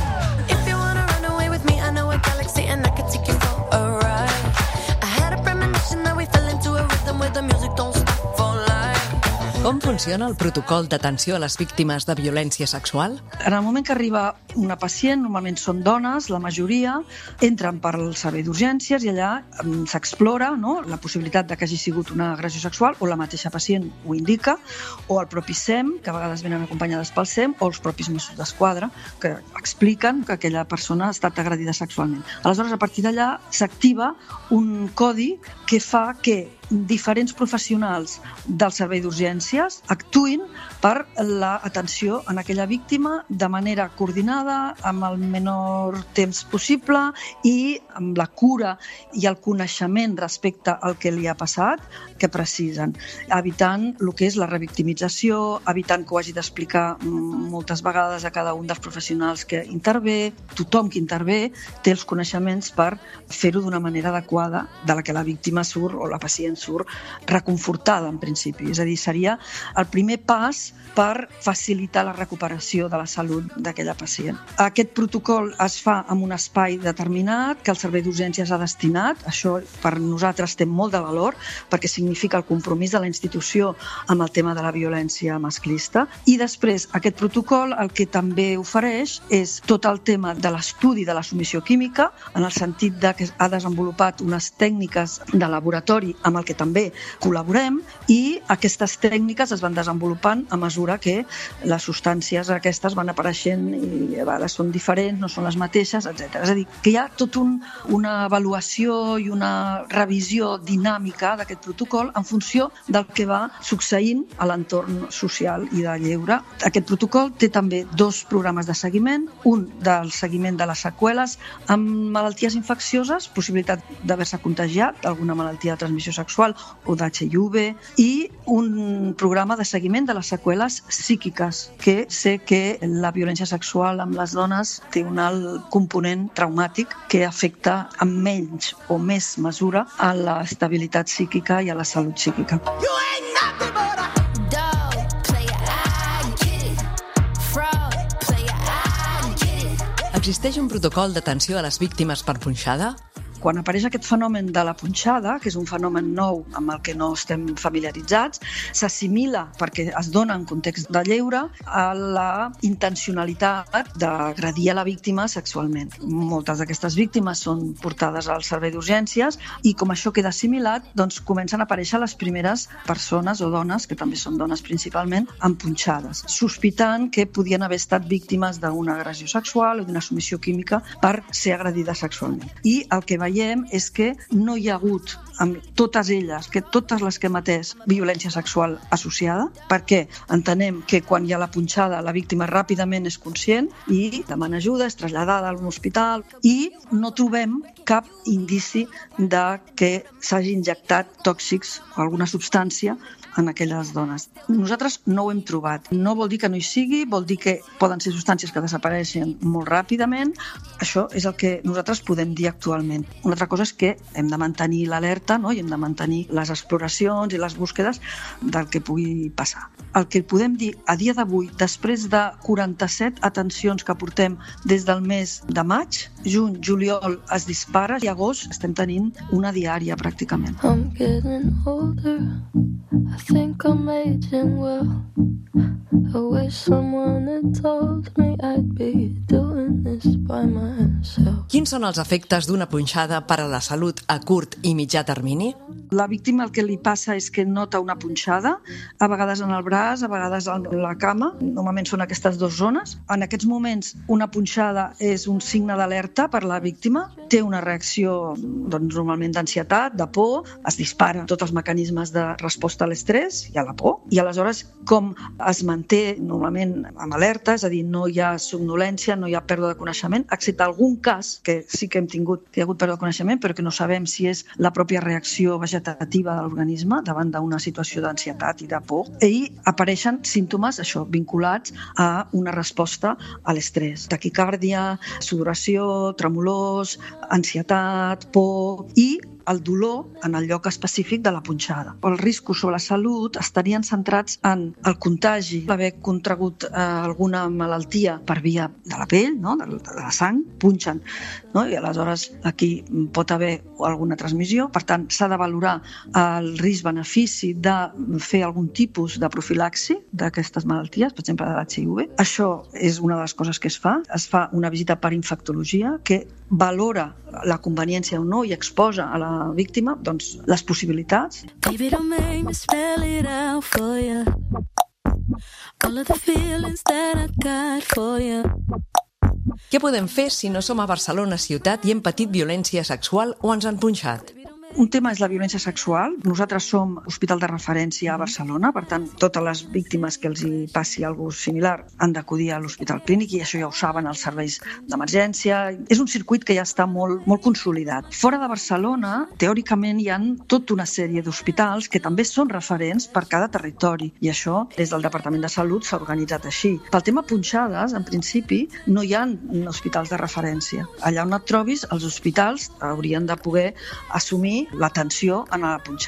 Com funciona el protocol d'atenció a les víctimes de violència sexual? En el moment que arriba una pacient, normalment són dones, la majoria, entren per al servei d'urgències i allà s'explora, no?, la possibilitat de que hagi sigut una agressió sexual, o la mateixa pacient ho indica, o el propi SEM, que a vegades venen acompanyades pel SEM, o els propis Mossos d'Esquadra, que expliquen que aquella persona ha estat agredida sexualment. Aleshores, a partir d'allà s'activa un codi que fa que diferents professionals del servei d'urgències actuïn per l'atenció en aquella víctima de manera coordinada, amb el menor temps possible i amb la cura i el coneixement respecte al que li ha passat que precisen, evitant el que és la revictimització, evitant que ho hagi d'explicar moltes vegades a cada un dels professionals que intervé. Tothom que intervé té els coneixements per fer-ho d'una manera adequada de la que la víctima surt o la pacient surt reconfortada en principi. És a dir, seria el primer pas per facilitar la recuperació de la salut d'aquella pacient. Aquest protocol es fa en un espai determinat que el servei d'urgències ha destinat. Això per nosaltres té molt de valor perquè significa el compromís de la institució amb el tema de la violència masclista. I després, aquest protocol el que també ofereix és tot el tema de l'estudi de la submissió química, en el sentit de que ha desenvolupat unes tècniques de laboratori amb el que també col·laborem, i aquestes tècniques es van desenvolupant a mesura que les substàncies aquestes van apareixent i a vegades són diferents, no són les mateixes, etc. És a dir, que hi ha tota una avaluació i una revisió dinàmica d'aquest protocol en funció del que va succeint a l'entorn social i de lleure. Aquest protocol té també 2 programes de seguiment, un del seguiment de les seqüeles amb malalties infeccioses, possibilitat d'haver-se contagiat d'alguna malaltia de transmissió sexual o d'HIV, i un programa de seguiment de les seqüeles psíquiques, que sé que la violència sexual amb les dones té un alt component traumàtic que afecta en menys o més mesura a l'estabilitat psíquica i a la salut psíquica. Existeix un protocol d'atenció a les víctimes per punxada? Quan apareix aquest fenomen de la punxada, que és un fenomen nou amb el que no estem familiaritzats, s'assimila, perquè es dona en context de lleure, a la intencionalitat d'agredir a la víctima sexualment. Moltes d'aquestes víctimes són portades al servei d'urgències i com això queda assimilat, doncs comencen a aparèixer les primeres persones o dones, que també són dones principalment, empunxades, sospitant que podien haver estat víctimes d'una agressió sexual o d'una submissió química per ser agredides sexualment. I el que veiem és que no hi ha hagut amb totes elles, que totes les que hem atès, violència sexual associada, perquè entenem que quan hi ha la punxada la víctima ràpidament és conscient i demana ajuda, és traslladada a un hospital, i no trobem cap indici de que s'hagi injectat tòxics o alguna substància en aquelles dones. Nosaltres no ho hem trobat. No vol dir que no hi sigui, vol dir que poden ser substàncies que desapareixen molt ràpidament. Això és el que nosaltres podem dir actualment. Una altra cosa és que hem de mantenir l'alerta, no? I hem de mantenir les exploracions i les búsquedes del que pugui passar. El que podem dir a dia d'avui, després de 47 atencions que portem des del mes de maig, juny, juliol es dispara i agost estem tenint una diària pràcticament. I'm getting older, I think I'm aging well. I wish someone had told me I'd be doing this by myself. Quins són els efectes d'una punxada per a la salut a curt i mitjà termini? La víctima el que li passa és que nota una punxada, a vegades en el braç, a vegades en la cama, normalment són aquestes 2 zones. En aquests moments una punxada és un signe d'alerta per la víctima, té una reacció normalment d'ansietat, de por, es disparen tots els mecanismes de resposta a l'estrès i a la por, i aleshores com es manté normalment amb alerta, és a dir, no hi ha somnolència, no hi ha pèrdua de coneixement, excepte algun cas que sí que hem tingut, que hi ha hagut pèrdua de coneixement, però que no sabem si és la pròpia reacció vegetativa de l'organisme davant d'una situació d'ansietat i de por, i apareixen símptomes, això, vinculats a una resposta a l'estrès. Taquicàrdia, sudoració, tremolors, ansietat, por i el dolor en el lloc específic de la punxada. Els riscos sobre la salut estarien centrats en el contagi, haver contragut alguna malaltia per via de la pell, no? de la sang, punxen, no? I aleshores aquí pot haver alguna transmissió. Per tant, s'ha de valorar el risc-benefici de fer algun tipus de profilaxi d'aquestes malalties, per exemple de l'HIV. Això és una de les coses que es fa. Es fa una visita per infectologia que valora la conveniència o no i exposa a la víctima doncs, les possibilitats. Baby, don't make me spell it out for you. All of the feelings that I got for you. Què podem fer si no som a Barcelona ciutat i hem patit violència sexual o ens han punxat? Un tema és la violència sexual. Nosaltres som hospital de referència a Barcelona, per tant, totes les víctimes que els hi passi alguna cosa similar han d'acudir a l'hospital clínic i això ja ho saben els serveis d'emergència. És un circuit que ja està molt consolidat. Fora de Barcelona, teòricament, hi ha tota una sèrie d'hospitals que també són referents per cada territori i això, des del Departament de Salut, s'ha organitzat així. Pel tema punxades, en principi, no hi ha hospitals de referència. Allà on et trobis, els hospitals haurien de poder assumir l'atenció en la punxada.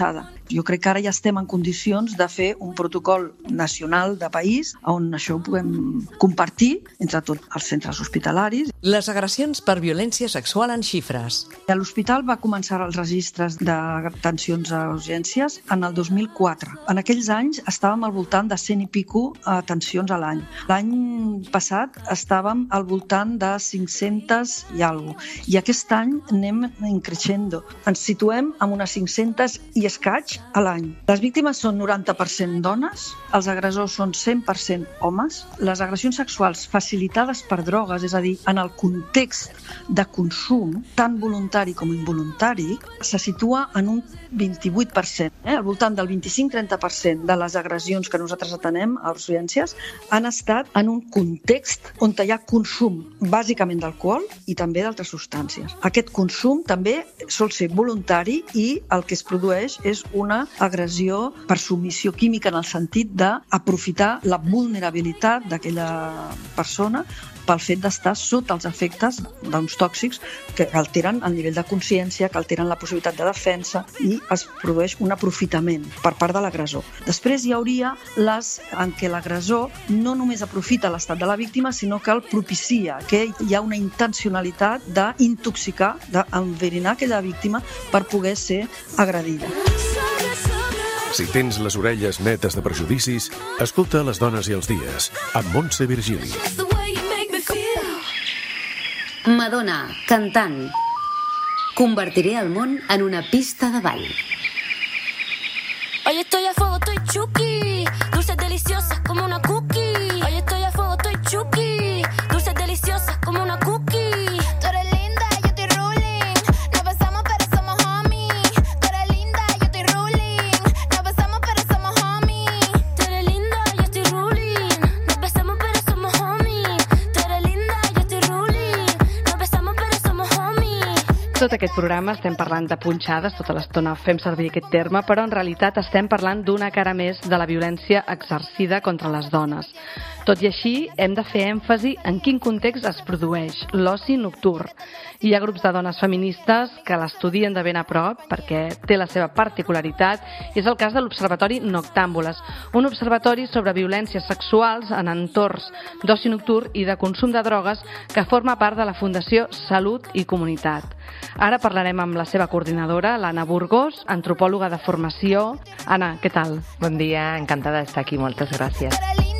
Jo crec que ara ja estem en condicions de fer un protocol nacional de país on això ho puguem compartir entre tots els centres hospitalaris. Les agressions per violència sexual en xifres. L'hospital va començar els registres d'atencions a urgències en el 2004. En aquells anys estàvem al voltant de 100 i pico atencions a l'any. L'any passat estàvem al voltant de 500 i alguna cosa. I aquest any anem increixendo. Ens situem amb unes 500 i escaig a l'any. Les víctimes són 90% dones, els agressors són 100% homes. Les agressions sexuals facilitades per drogues, és a dir, en el context de consum, tant voluntari com involuntari, se situa en un 28%. Al voltant del 25-30% de les agressions que nosaltres atenem a urgències han estat en un context on hi ha consum bàsicament d'alcohol i també d'altres substàncies. Aquest consum també sol ser voluntari i el que es produeix és una agressió per submissió química en el sentit d'aprofitar la vulnerabilitat d'aquella persona pel fet d'estar sota els efectes d'uns tòxics que alteren el nivell de consciència, que alteren la possibilitat de defensa i es produeix un aprofitament per part de l'agressor. Després hi hauria les en què l'agressor no només aprofita l'estat de la víctima, sinó que el propicia, que hi ha una intencionalitat d'intoxicar, d'enverinar aquella víctima per poder ser agredida. Si tens les orelles netes de prejudicis, escolta Les dones i els dies, amb Montse Virgili. Madonna, cantant. Convertiré el món en una pista de ball. Hoy estoy a fuego, estoy chuki. Dulces deliciosas como una cookie. Hoy estoy a fuego, estoy chuki. Dulces deliciosas como una cookie. Tú eres linda, yo estoy ruling. No besamos pero somos homies. Tú eres linda, yo estoy ruling. No besamos pero somos homies. Tú eres linda, yo estoy ruling. No besamos pero somos homies. Tú eres linda, yo estoy ruling. No besamos pero somos homies. Tot aquest programa estem parlant de punxades, tota l'estona fem servir aquest terme, però en realitat estem parlant d'una cara més de la violència exercida contra les dones. Tot i així, hem de fer èmfasi en quin context es produeix l'oci nocturn. Hi ha grups de dones feministes que l'estudien de ben a prop perquè té la seva particularitat i és el cas de l'Observatori Noctàmbules, un observatori sobre violències sexuals en entorns d'oci nocturn i de consum de drogues que forma part de la Fundació Salut i Comunitat. Ara parlarem amb la seva coordinadora, l'Anna Burgos, antropòloga de formació. Anna, què tal? Bon dia, encantada d'estar aquí, moltes gràcies.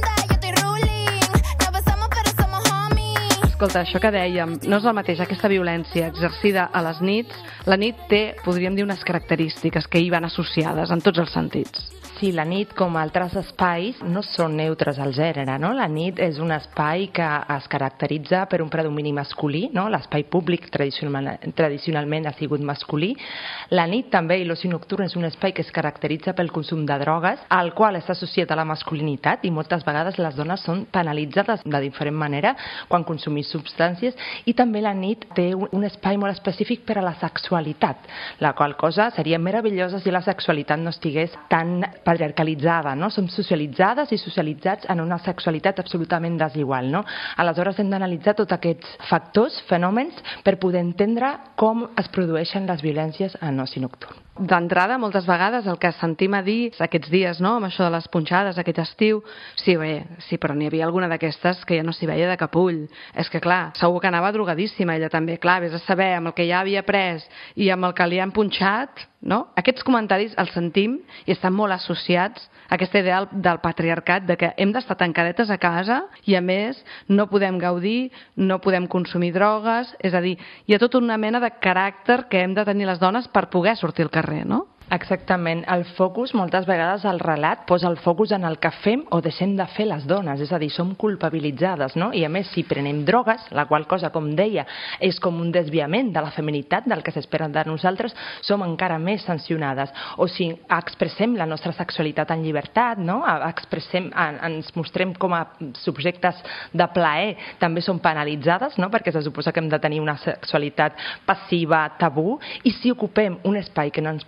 Escolta, això que dèiem, no és el mateix aquesta violència exercida a les nits. La nit té, podríem dir, unes característiques que hi van associades en tots els sentits. Sí, la nit, com altres espais, no són neutres al gènere, no? La nit és un espai que es caracteritza per un predomini masculí, no? L'espai públic tradicionalment ha sigut masculí. La nit també, i l'oci nocturn, és un espai que es caracteritza pel consum de drogues, al qual està associat a la masculinitat, i moltes vegades les dones són penalitzades de diferent manera quan consumís substàncies, i també la nit té un espai molt específic per a la sexualitat, la qual cosa seria meravellosa si la sexualitat no estigués tan patriarcalitzada, no? Som socialitzades i socialitzats en una sexualitat absolutament desigual, no? Aleshores hem d'analitzar tots aquests factors, fenòmens, per poder entendre com es produeixen les violències en oci nocturn. D'entrada, moltes vegades el que sentim a dir aquests dies, no?, amb això de les punxades aquest estiu, sí, però n'hi havia alguna d'aquestes que ja no s'hi veia de cap ull. És que, clar, segur que anava drogadíssima, ella també. Clar, vés a saber amb el que ja havia pres i amb el que li han punxat, no? Aquests comentaris els sentim i estan molt associats a aquesta idea del patriarcat, de que hem d'estar tancadetes a casa i, a més, no podem gaudir, no podem consumir drogues, és a dir, hi ha tota una mena de caràcter que hem de tenir les dones per poder sortir al carrer, no? Exactament. El focus, moltes vegades el relat posa el focus en el que fem o deixem de fer les dones, és a dir, som culpabilitzades, no? I a més, si prenem drogues, la qual cosa, com deia, és com un desviament de la feminitat, del que s'espera de nosaltres, som encara més sancionades. O si expressem la nostra sexualitat en llibertat, no? Ens mostrem com a subjectes de plaer, també som penalitzades, no? Perquè se suposa que hem de tenir una sexualitat passiva, tabú, i si ocupem un espai que no ens pertany,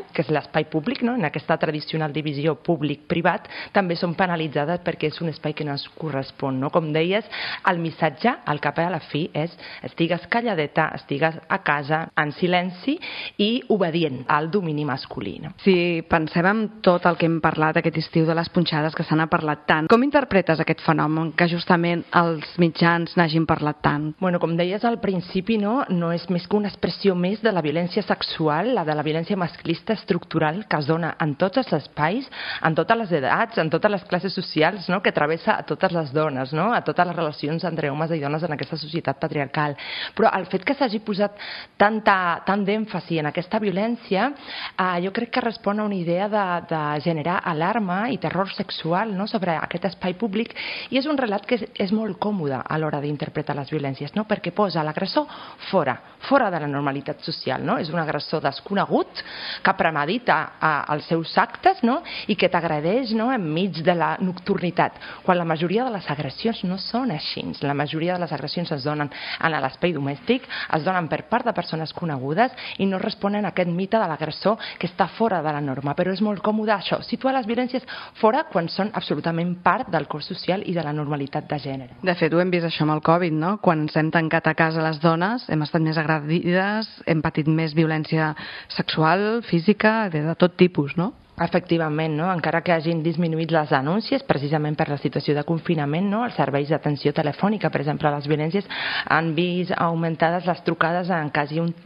que és l'espai públic, no? En aquesta tradicional divisió públic-privat, també són penalitzades perquè és un espai que no es correspon, no? Com deies, el missatge, al cap i a la fi, és estigues calladeta, estigues a casa, en silenci i obedient al domini masculí. No? Si pensem en tot el que hem parlat aquest estiu de les punxades, que se n'ha parlat tant, com interpretes aquest fenomen, que justament els mitjans n'hagin parlat tant? Bueno, com deies al principi, no és més que una expressió més de la violència sexual, la de la violència masclista estructural que es dona en tots els espais, en totes les edats, en totes les classes socials, no? Que travessa a totes les dones, no? A totes les relacions entre homes i dones en aquesta societat patriarcal. Però el fet que s'hagi posat tant d'èmfasi en aquesta violència, jo crec que respon a una idea de generar alarma i terror sexual, no? Sobre aquest espai públic, i és un relat que és molt còmode a l'hora d'interpretar les violències, no? Perquè posa l'agressor fora de la normalitat social, no? És un agressor desconegut que premedita els seus actes, no? I que t'agredeix, no? Enmig de la nocturnitat, quan la majoria de les agressions no són així. La majoria de les agressions es donen en l'espai domèstic, es donen per part de persones conegudes i no responen a aquest mite de l'agressor que està fora de la norma. Però és molt còmode això, situar les violències fora quan són absolutament part del cos social i de la normalitat de gènere. De fet, ho hem vist això amb el Covid, no? Quan ens hem tancat a casa les dones, hem estat més agredides, hem patit més violència sexual, física, de tot tipus, no? Efectivament, no? Encara que hagin disminuït les denúncies, precisament per la situació de confinament, no? Els serveis d'atenció telefònica, per exemple, les violències, han vist augmentades les trucades en quasi un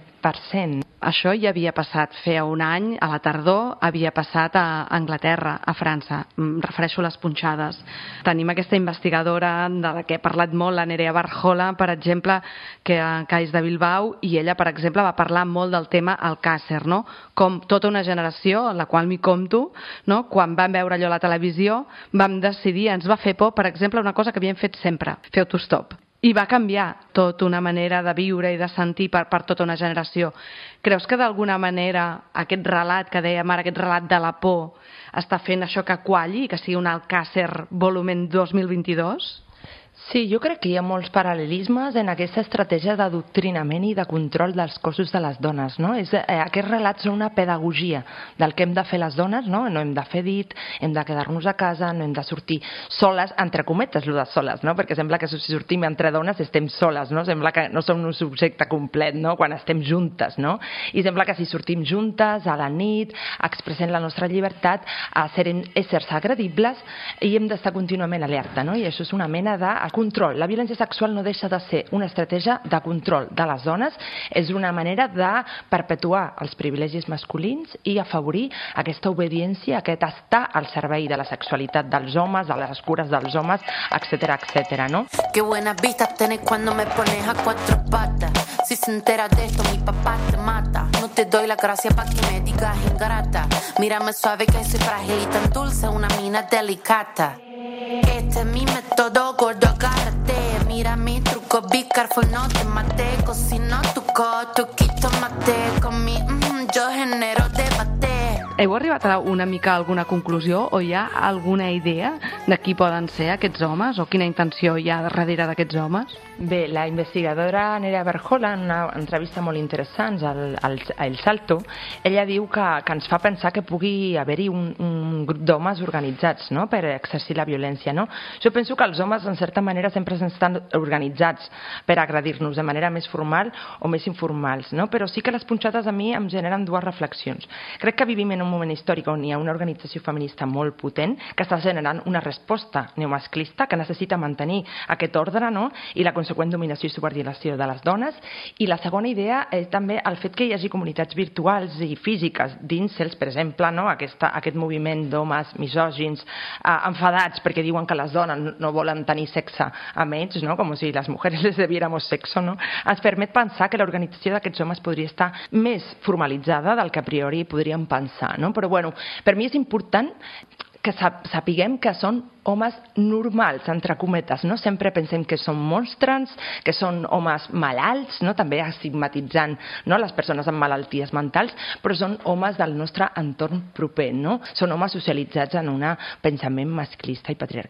300%. Això ja havia passat feia un any, a la tardor, havia passat a Anglaterra, a França. Em refereixo a les punxades. Tenim aquesta investigadora de la que he parlat molt, la Nerea Barjola, per exemple, que és de Bilbao, i ella, per exemple, va parlar molt del tema Alcàsser, no? Com tota una generació, en la qual m'hi compto, no? Quan vam veure allò a la televisió, vam decidir, ens va fer por, per exemple, una cosa que havíem fet sempre, fer autostop. I va canviar tota una manera de viure i de sentir per tota una generació. Creus que d'alguna manera aquest relat que dèiem ara, aquest relat de la por, està fent això que qualli, que sigui un Alcàsser volumen 2022? Sí, jo crec que hi ha molts paral·lelismes en aquesta estratègia d'adoctrinament i de control dels cossos de les dones, no? Aquests relats són una pedagogia del que hem de fer les dones, no? No hem de fer dit, hem de quedar-nos a casa, no hem de sortir soles, entre cometes, lo de soles, no? Perquè sembla que si sortim entre dones estem soles, no? Sembla que no som un subjecte complet, no? Quan estem juntes, no? I sembla que si sortim juntes a la nit, expressem la nostra llibertat, serem éssers agredibles i hem d'estar contínuament alerta, no? I això és una mena de control. La violència sexual no deixa de ser una estratègia de control de les dones, és una manera de perpetuar els privilegis masculins i afavorir aquesta obediència, aquest estar al servei de la sexualitat dels homes, de les cures dels homes, etcétera, etcétera, ¿no? Qué buenas vistas tenés cuando me pones a cuatro patas. Si se entera de esto, mi papá te mata. No te doy la gracia pa' que me digas ingrata. Mírame suave que soy frágil y tan dulce, una mina delicata. Este es mi método, gordo, agárrate. Mira mi truco, be careful, no te mate. Cocino tu truquito mate. Con mi yo genero debate. Heu arribat a una mica a alguna conclusió o hi ha alguna idea de qui poden ser aquests homes o quina intenció hi ha darrere d'aquests homes? Bé, la investigadora Nerea Barjola, en una entrevista molt interessant al El Salto, ella diu que ens fa pensar que pugui haver-hi un grup d'homes organitzats, no?, per exercir la violència, no? Jo penso que els homes, en certa manera, sempre estan organitzats per agredir-nos de manera més formal o més informals, no? Però sí que les punxades a mi em generen dues reflexions. Crec que vivim en un moment històric on hi ha una organització feminista molt potent que està generant una resposta neomasclista que necessita mantenir aquest ordre, no?, i la conseqüent dominació i subordinació de les dones. I la segona idea és també el fet que hi hagi comunitats virtuals i físiques dins ells, per exemple, no?, aquest moviment d'homes misògins enfadats perquè diuen que les dones no volen tenir sexe amb ells, no?, com si les mujeres les debiéramos sexo, no?, ens permet pensar que l'organització d'aquests homes podria estar més formalitzada del que a priori podríem pensar, no? Però bueno, per mi és important que sapiguem que són homes normals, entre cometes, no? Sempre pensem que són monstres, que són homes malalts, no?, també estigmatitzant, no?, les persones amb malalties mentals, però són homes del nostre entorn proper, no? Són homes socialitzats en un pensament masclista i patriarcal.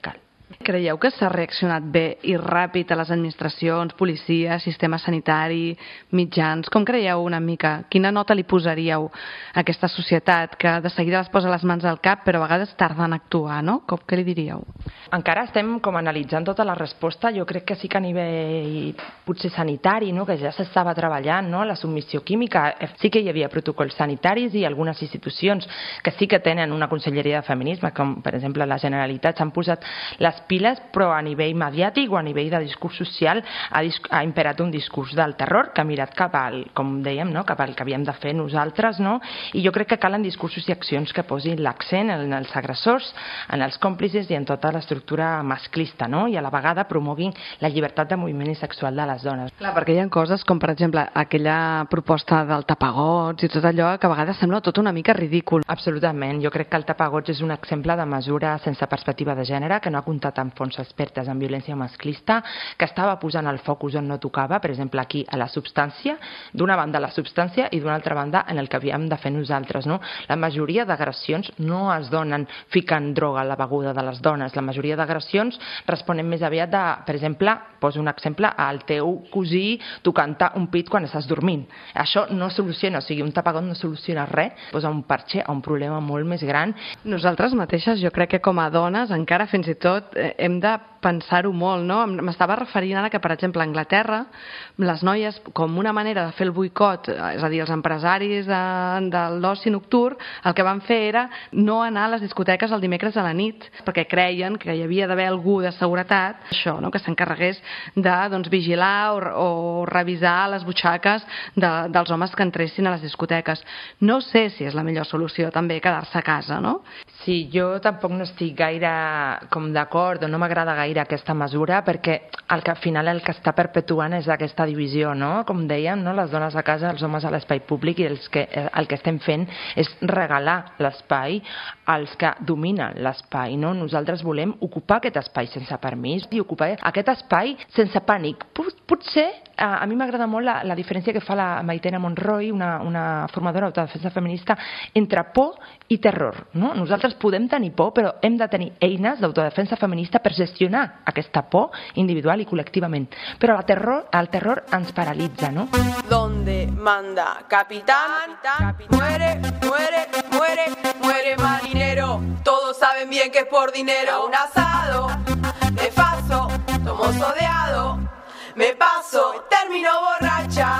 Creieu que s'ha reaccionat bé i ràpid a les administracions, policia, sistema sanitari, mitjans? Com creieu una mica? Quina nota li posaríeu a aquesta societat que de seguida les posa les mans al cap però a vegades tarda en actuar, no? Què li diríeu? Encara estem com analitzant tota la resposta. Jo crec que sí que a nivell potser sanitari, no? Que ja s'estava treballant, no? La submissió química. Sí que hi havia protocols sanitaris i algunes institucions que sí que tenen una conselleria de feminisme, com per exemple la Generalitat, s'han posat les piles, però a nivell mediàtic o a nivell de discurs social ha imperat un discurs del terror que ha mirat cap al, com dèiem, no? Cap al que havíem de fer nosaltres, no? I jo crec que calen discursos i accions que posin l'accent en els agressors, en els còmplices i en tota l'estructura masclista, no? I a la vegada promoguin la llibertat de moviment sexual de les dones. Clar, perquè hi ha coses com, per exemple, aquella proposta del tapagots i tot allò que a vegades sembla tot una mica ridícul. Absolutament. Jo crec que el tapagots és un exemple de mesura sense perspectiva de gènere, que no ha comptat amb fons expertes en violència masclista, que estava posant el focus on no tocava, per exemple aquí a la substància, d'una banda la substància i d'una altra banda en el que havíem de fer nosaltres, no? La majoria d'agressions no es donen ficant droga a la beguda de les dones, la majoria d'agressions responen més aviat de, per exemple, poso un exemple, al teu cosí tocant-te un pit quan estàs dormint. Això no soluciona, o sigui, un tapagot no soluciona res, posa un parxe a un problema molt més gran. Nosaltres mateixes, jo crec que com a dones, encara fins i tot hem de pensar-ho molt, no? M'estava referint ara que, per exemple, a Anglaterra, les noies, com una manera de fer el boicot, és a dir, els empresaris de l'oci nocturn, el que van fer era no anar a les discoteques el dimecres a la nit, perquè creien que hi havia d'haver algú de seguretat, això, no? Que s'encarregués de vigilar o revisar les butxaques dels homes que entressin a les discoteques. No sé si és la millor solució, també, quedar-se a casa, no? Sí, jo tampoc no estic gaire com d'acord, o no m'agrada gaire aquesta mesura, perquè al final el que està perpetuant és aquesta divisió, no? Com dèiem, no? Les dones a casa, els homes a l'espai públic, i el que estem fent és regalar l'espai als que dominen l'espai, no? Nosaltres volem ocupar aquest espai sense permís i ocupar aquest espai sense pànic. Potser, a mi m'agrada molt la diferència que fa la Maitena Monroy, una formadora d'autodefensa feminista, entre por i terror, no? Nosaltres podem tenir por, però hem de tenir eines d'autodefensa feminista per gestionar aquesta por individual i col·lectivament. Però el terror ens paralitza, no? Donde manda capitán, muere, muere, muere, muere marinero. Todos saben bien que es por dinero. Un asado, de paso, tomo sodeado, me paso, termino borracha.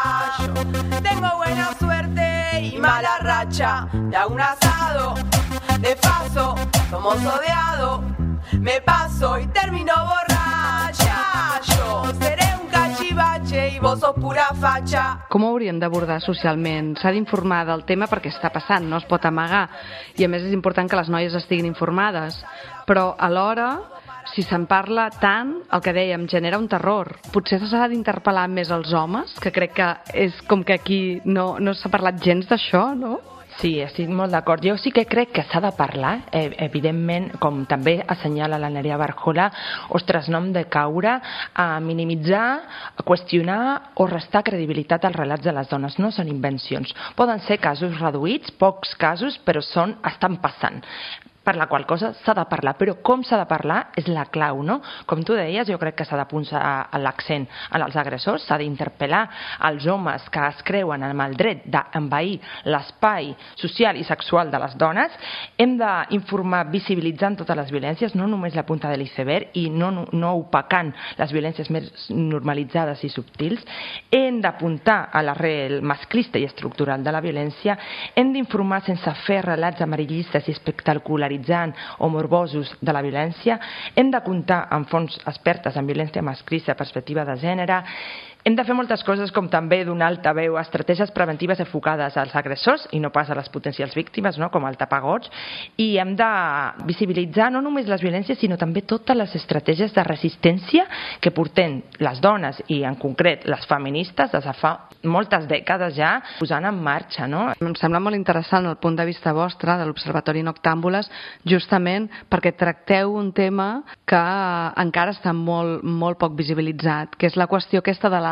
Yo tengo buena suerte y mala racha. Me hago un asado, de paso, tomo sodeado, me paso y termino borracha. Yo seré un cachivache i vos sos pura fatxa. Com ho hauríem d'abordar socialment? S'ha d'informar del tema perquè està passant, no es pot amagar. I a més és important que les noies estiguin informades. Però alhora, si se'n parla tant, el que dèiem, genera un terror. Potser s'ha d'interpel·lar més els homes, que crec que és com que aquí no s'ha parlat gens d'això, no? Sí, estic molt d'acord. Jo sí que crec que s'ha de parlar, evidentment, com també assenyala la Nerea Barjola, ostres, no hem de caure a minimitzar, a qüestionar o restar credibilitat als relats de les dones. No són invencions. Poden ser casos reduïts, pocs casos, però estan passant. Per la qual cosa s'ha de parlar, però com s'ha de parlar és la clau, no? Com tu deies, jo crec que s'ha de posar l'accent en els agressors, s'ha d'interpel·lar els homes que es creuen amb el dret d'envair l'espai social i sexual de les dones. Hem d'informar visibilitzant totes les violències, no només la punta de l'iceberg i no opacant les violències més normalitzades i subtils. Hem d'apuntar a l'arrel masclista i estructural de la violència. Hem d'informar sense fer relats amarillistes i espectacularitzants o morbosos de la violència. Hem de comptar amb fons expertes en violència masclista, perspectiva de gènere. Hem de fer moltes coses com també donar altaveu a estratègies preventives enfocades als agressors i no pas a les potencials víctimes, no? Com el tapagots, i hem de visibilitzar no només les violències sinó també totes les estratègies de resistència que portem les dones i en concret les feministes des de fa moltes dècades ja posant en marxa, no? Em sembla molt interessant el punt de vista vostre de l'Observatori Noctàmbules, justament perquè tracteu un tema que encara està molt poc visibilitzat, que és la qüestió aquesta de la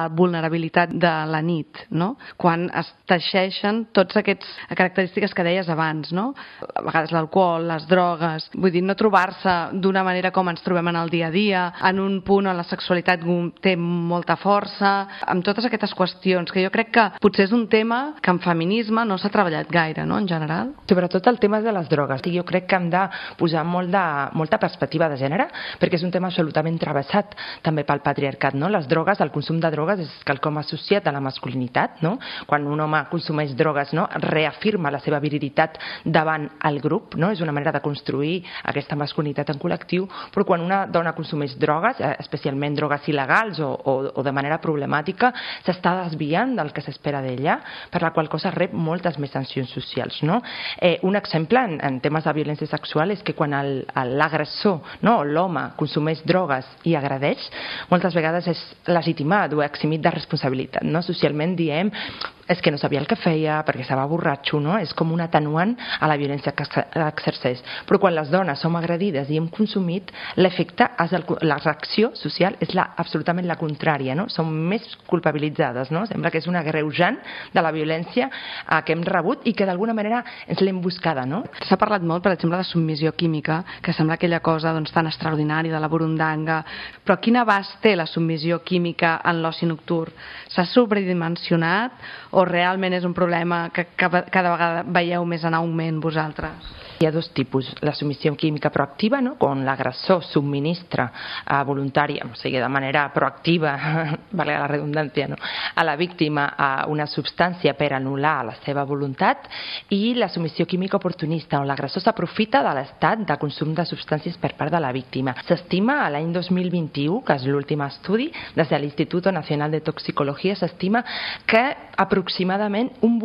la vulnerabilitat de la nit, no? Quan es teixeixen tots aquests característiques que deies abans, no? A vegades l'alcohol, les drogues, vull dir, no trobar-se d'una manera com ens trobem en el dia a dia, en un punt on la sexualitat té molta força, amb totes aquestes qüestions, que jo crec que potser és un tema que en feminisme no s'ha treballat gaire, no?, en general. Sobretot el tema de les drogues. Jo crec que hem de posar molta perspectiva de gènere, perquè és un tema absolutament travessat també pel patriarcat, no? Les drogues, el consum de drogues és quelcom associat a la masculinitat, no? Quan un home consumeix drogues, no?, reafirma la seva virilitat davant el grup, no? És una manera de construir aquesta masculinitat en col·lectiu, però quan una dona consumeix drogues, especialment drogues il·legals o de manera problemàtica, s'està desviant del que s'espera d'ella, per la qual cosa rep moltes més sancions socials, no? Un exemple en temes de violència sexual és que quan l'agressor, no, l'home, consumeix drogues i agredeix, moltes vegades és legitimat o eximit de responsabilitat, no? Socialment diem és que no sabia el que feia perquè estava borratxo, no? És com un atenuant a la violència que exerceix. Però quan les dones som agredides i hem consumit, l'efecte, la reacció social és absolutament la contrària, no? Som més culpabilitzades, no? Sembla que és una agreujant de la violència que hem rebut i que d'alguna manera ens l'hem buscada, no? S'ha parlat molt, per exemple, de submissió química, que sembla aquella cosa tan extraordinària de la burundanga, però quin abast té la submissió química en l'oci nocturn? S'ha sobredimensionat o realment és un problema que cada vegada veieu més en augment vosaltres? Hi ha dos tipus, la submissió química proactiva, no? Quan l'agressor subministra voluntària, o sigui, de manera proactiva, valga la redundància, no?, a la víctima una substància per anul·lar la seva voluntat, i la submissió química oportunista, on l'agressor s'aprofita de l'estat de consum de substàncies per part de la víctima. S'estima a l'any 2021, que és l'últim estudi, des de l'Instituto Nacional de Toxicologia, s'estima que aproximadament un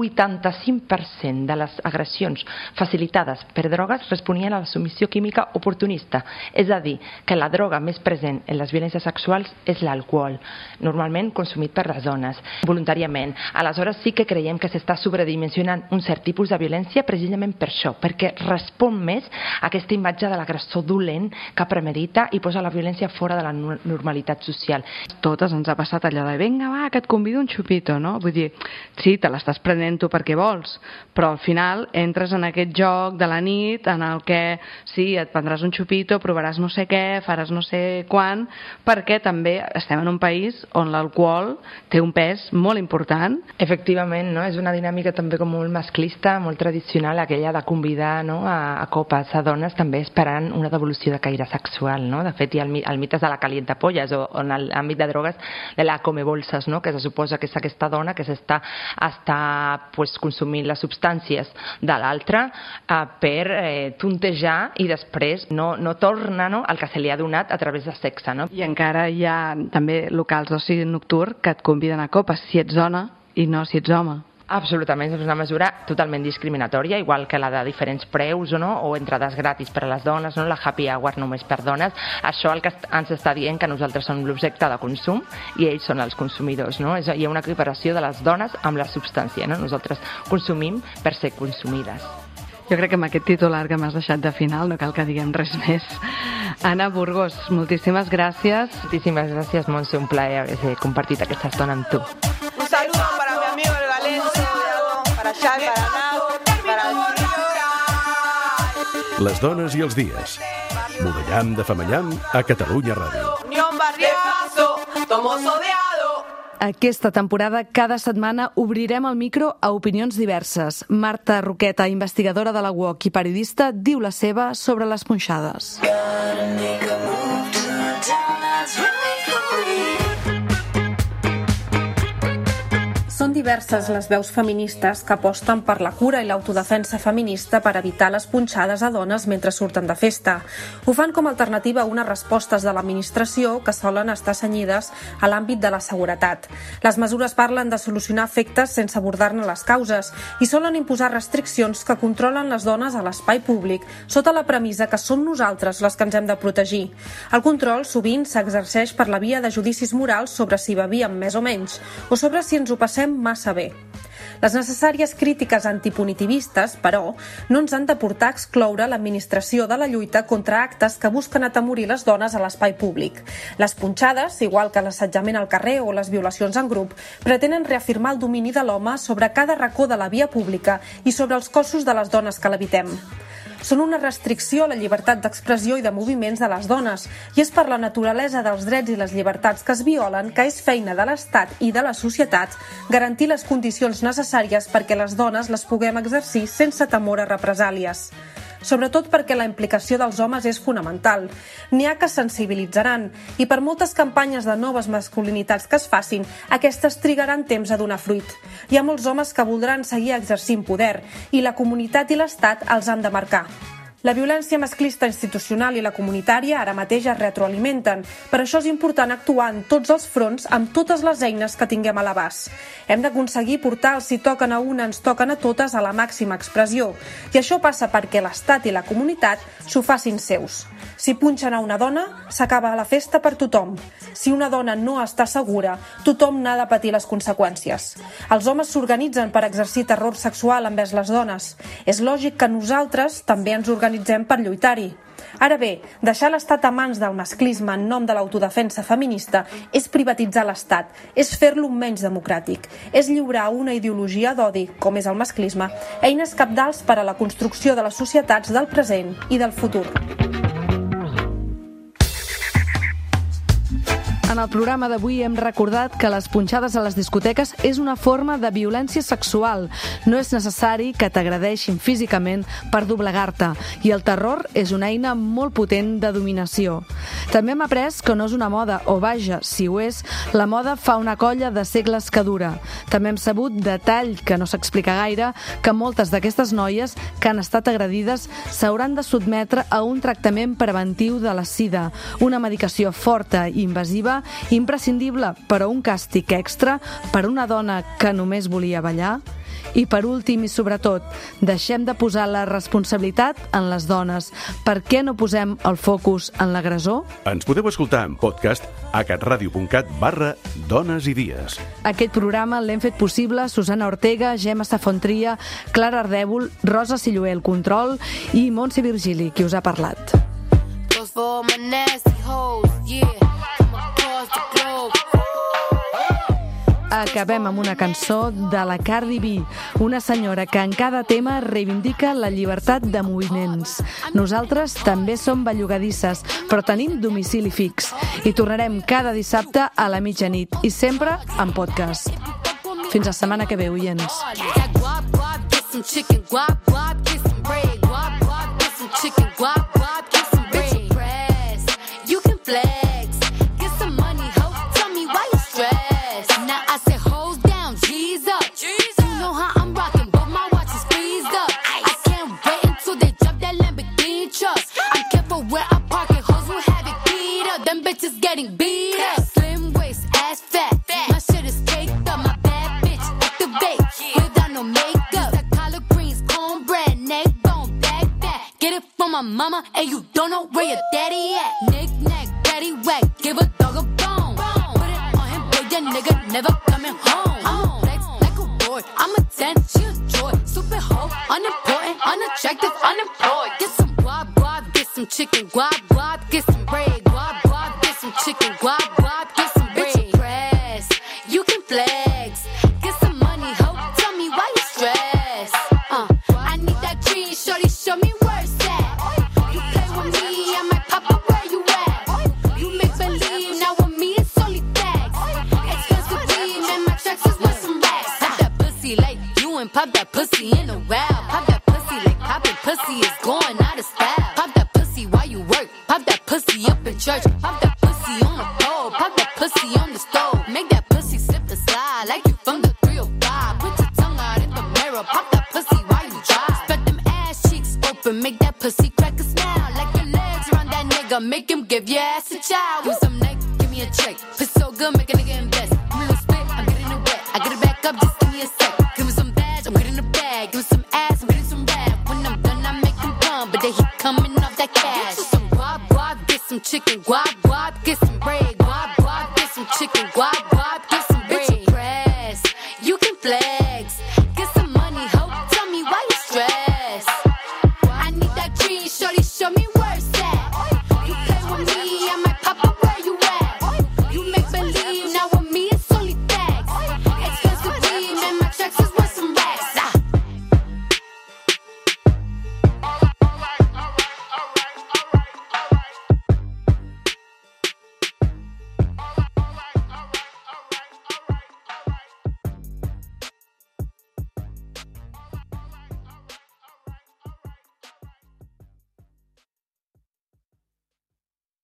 85% de les agressions facilitades per drogues responien a la submissió química oportunista, és a dir, que la droga més present en les violències sexuals és l'alcohol, normalment consumit per les dones, voluntàriament. Aleshores sí que creiem que s'està sobredimensionant un cert tipus de violència precisament per això, perquè respon més a aquesta imatge de l'agressor dolent que premedita i posa la violència fora de la normalitat social. Totes ens ha passat allò de vinga va, que et convido un xupito, no? Vull dir, sí, te l'estàs prenent tu perquè vols, però al final entres en aquest joc de la nit en el que sí, et prendràs un xupito, provaràs no sé què, faràs no sé quan, perquè també estem en un país on l'alcohol té un pes molt important. Efectivament, no? És una dinàmica també com molt masclista, molt tradicional, aquella de convidar, no?, a copes a dones també esperant una devolució de caire sexual, no? De fet, hi ha el mite de la calientapolles o en l'àmbit de drogues de la comebolses, no?, que se suposa que és aquesta dona que està consumint les substàncies de l'altre per tontejar i després no torna, no?, el que se li ha donat a través de sexe, no? I encara hi ha també locals d'oci nocturn que et conviden a copes si ets dona i no si ets home. Absolutament, és una mesura totalment discriminatòria, igual que la de diferents preus, no?, o entrades gratis per a les dones, no?, la happy hour només per dones. Això el que ens està dient que nosaltres som l'objecte de consum i ells són els consumidors, no? Hi ha una equiparació de les dones amb la substància, no? Nosaltres consumim per ser consumides. Jo crec que amb aquest titular que m'has deixat de final no cal que diguem res més. Anna Burgos, moltíssimes gràcies. Moltíssimes gràcies, Montse, un plaer haver compartit aquesta estona amb tu. Un saludo para mi amigo el Galense, para Xavi, para Les dones i els dies. Morellam de Famanyam a Catalunya Ràdio. Unión Barriazo, somos odiados. Aquesta temporada, cada setmana, obrirem el micro a opinions diverses. Marta Roqueta, investigadora de la UOC i periodista, diu la seva sobre les punxades. Són diverses les veus feministes que aposten per la cura i l'autodefensa feminista per evitar les punxades a dones mentre surten de festa. Ho fan com a alternativa a unes respostes de l'administració que solen estar cenyides a l'àmbit de la seguretat. Les mesures parlen de solucionar efectes sense abordar-ne les causes i solen imposar restriccions que controlen les dones a l'espai públic sota la premissa que som nosaltres les que ens hem de protegir. El control sovint s'exerceix per la via de judicis morals sobre si bevíem més o menys o sobre si ens ho passem massa bé. Les necessàries crítiques antipunitivistes, però, no ens han de portar a excloure l'administració de la lluita contra actes que busquen atemorir les dones a l'espai públic. Les punxades, igual que l'assetjament al carrer o les violacions en grup, pretenen reafirmar el domini de l'home sobre cada racó de la via pública i sobre els cossos de les dones que l'habitem. Són una restricció a la llibertat d'expressió i de moviments de les dones, i és per la naturalesa dels drets i les llibertats que es violen que és feina de l'Estat i de les societats garantir les condicions necessàries perquè les dones les puguem exercir sense temor a represàlies. Sobretot perquè la implicació dels homes és fonamental. N'hi ha que sensibilitzaran, i per moltes campanyes de noves masculinitats que es facin, aquestes trigaran temps a donar fruit. Hi ha molts homes que voldran seguir exercint poder, i la comunitat i l'Estat els han de marcar. La violència masclista institucional i la comunitària ara mateix es retroalimenten. Per això és important actuar en tots els fronts amb totes les eines que tinguem a l'abast. Hem d'aconseguir portar els si toquen a una ens toquen a totes a la màxima expressió. I això passa perquè l'Estat i la comunitat s'ho facin seus. Si punxen a una dona, s'acaba la festa per tothom. Si una dona no està segura, tothom n'ha de patir les conseqüències. Els homes s'organitzen per exercir terror sexual envers les dones. És lògic que nosaltres també ens organitzem per lluitar-hi. Ara bé, deixar l'Estat a mans del masclisme en nom de l'autodefensa feminista és privatitzar l'Estat, és fer-lo menys democràtic, és lliurar una ideologia d'odi, com és el masclisme, eines cabdals per a la construcció de les societats del present i del futur. En el programa d'avui hem recordat que les punxades a les discoteques és una forma de violència sexual. No és necessari que t'agredeixin físicament per doblegar-te, i el terror és una eina molt potent de dominació. També hem après que no és una moda, o vaja, si ho és, la moda fa una colla de segles que dura. També hem sabut, detall que no s'explica gaire, que moltes d'aquestes noies que han estat agredides s'hauran de sotmetre a un tractament preventiu de la sida, una medicació forta i invasiva imprescindible, però un càstig extra per una dona que només volia ballar. I per últim i sobretot, deixem de posar la responsabilitat en les dones. Per què no posem el focus en l'agressor? Ens podeu escoltar en podcast a catradio.cat/dones i dies. Aquest programa l'hem fet possible Susana Ortega, Gemma Safontria, Clara Ardèvol, Rosa Silloé al control i Montse Virgili, qui us ha parlat. Acabem amb una cançó de la Cardi B, una senyora que en cada tema reivindica la llibertat de moviments. Nosaltres també som bellugadisses, però tenim domicili fix i tornarem cada dissabte a la mitjanit i sempre en podcast. Fins la setmana que ve, oients. Getting beat up, slim waist, ass fat. My shit is caked up, my bad bitch activate without no makeup. That collard greens, cornbread, neck bone, back that. Get it from my mama, and you don't know where your daddy at. Knick knack, daddy whack, give a dog a bone. Put it on him, boy, your nigga never coming home. I'm flex like a boy, I'm a 10, she a joy, super hoe, unimportant, unattractive, unemployed. Get some guap guap, get some chicken guap guap, get some bread guap guap. Some chicken guap guap, get some bread. Bitch, press, you can flex. Get some money, ho, tell me why you stress. I need that green, shorty, show me where it's at. You play with me, I might pop up where you at. You make believe, now with me it's only facts. Expensive weed, man, my tracks is worth some racks. Pop that pussy like you and pop that pussy in a while. Pop that pussy like poppin' pussy is going out of style. Pop that pussy while you work, pop that pussy up in church. Pop that on the pole, pop that pussy on the stove. Make that pussy slip and slide like you from the 305. Put your tongue out in the mirror, pop that pussy while you drive. Spread them ass cheeks open, make that pussy crack a smile. Like your legs around that nigga, make him give your ass a child. Do some neck, give me a check. It's so good, make a nigga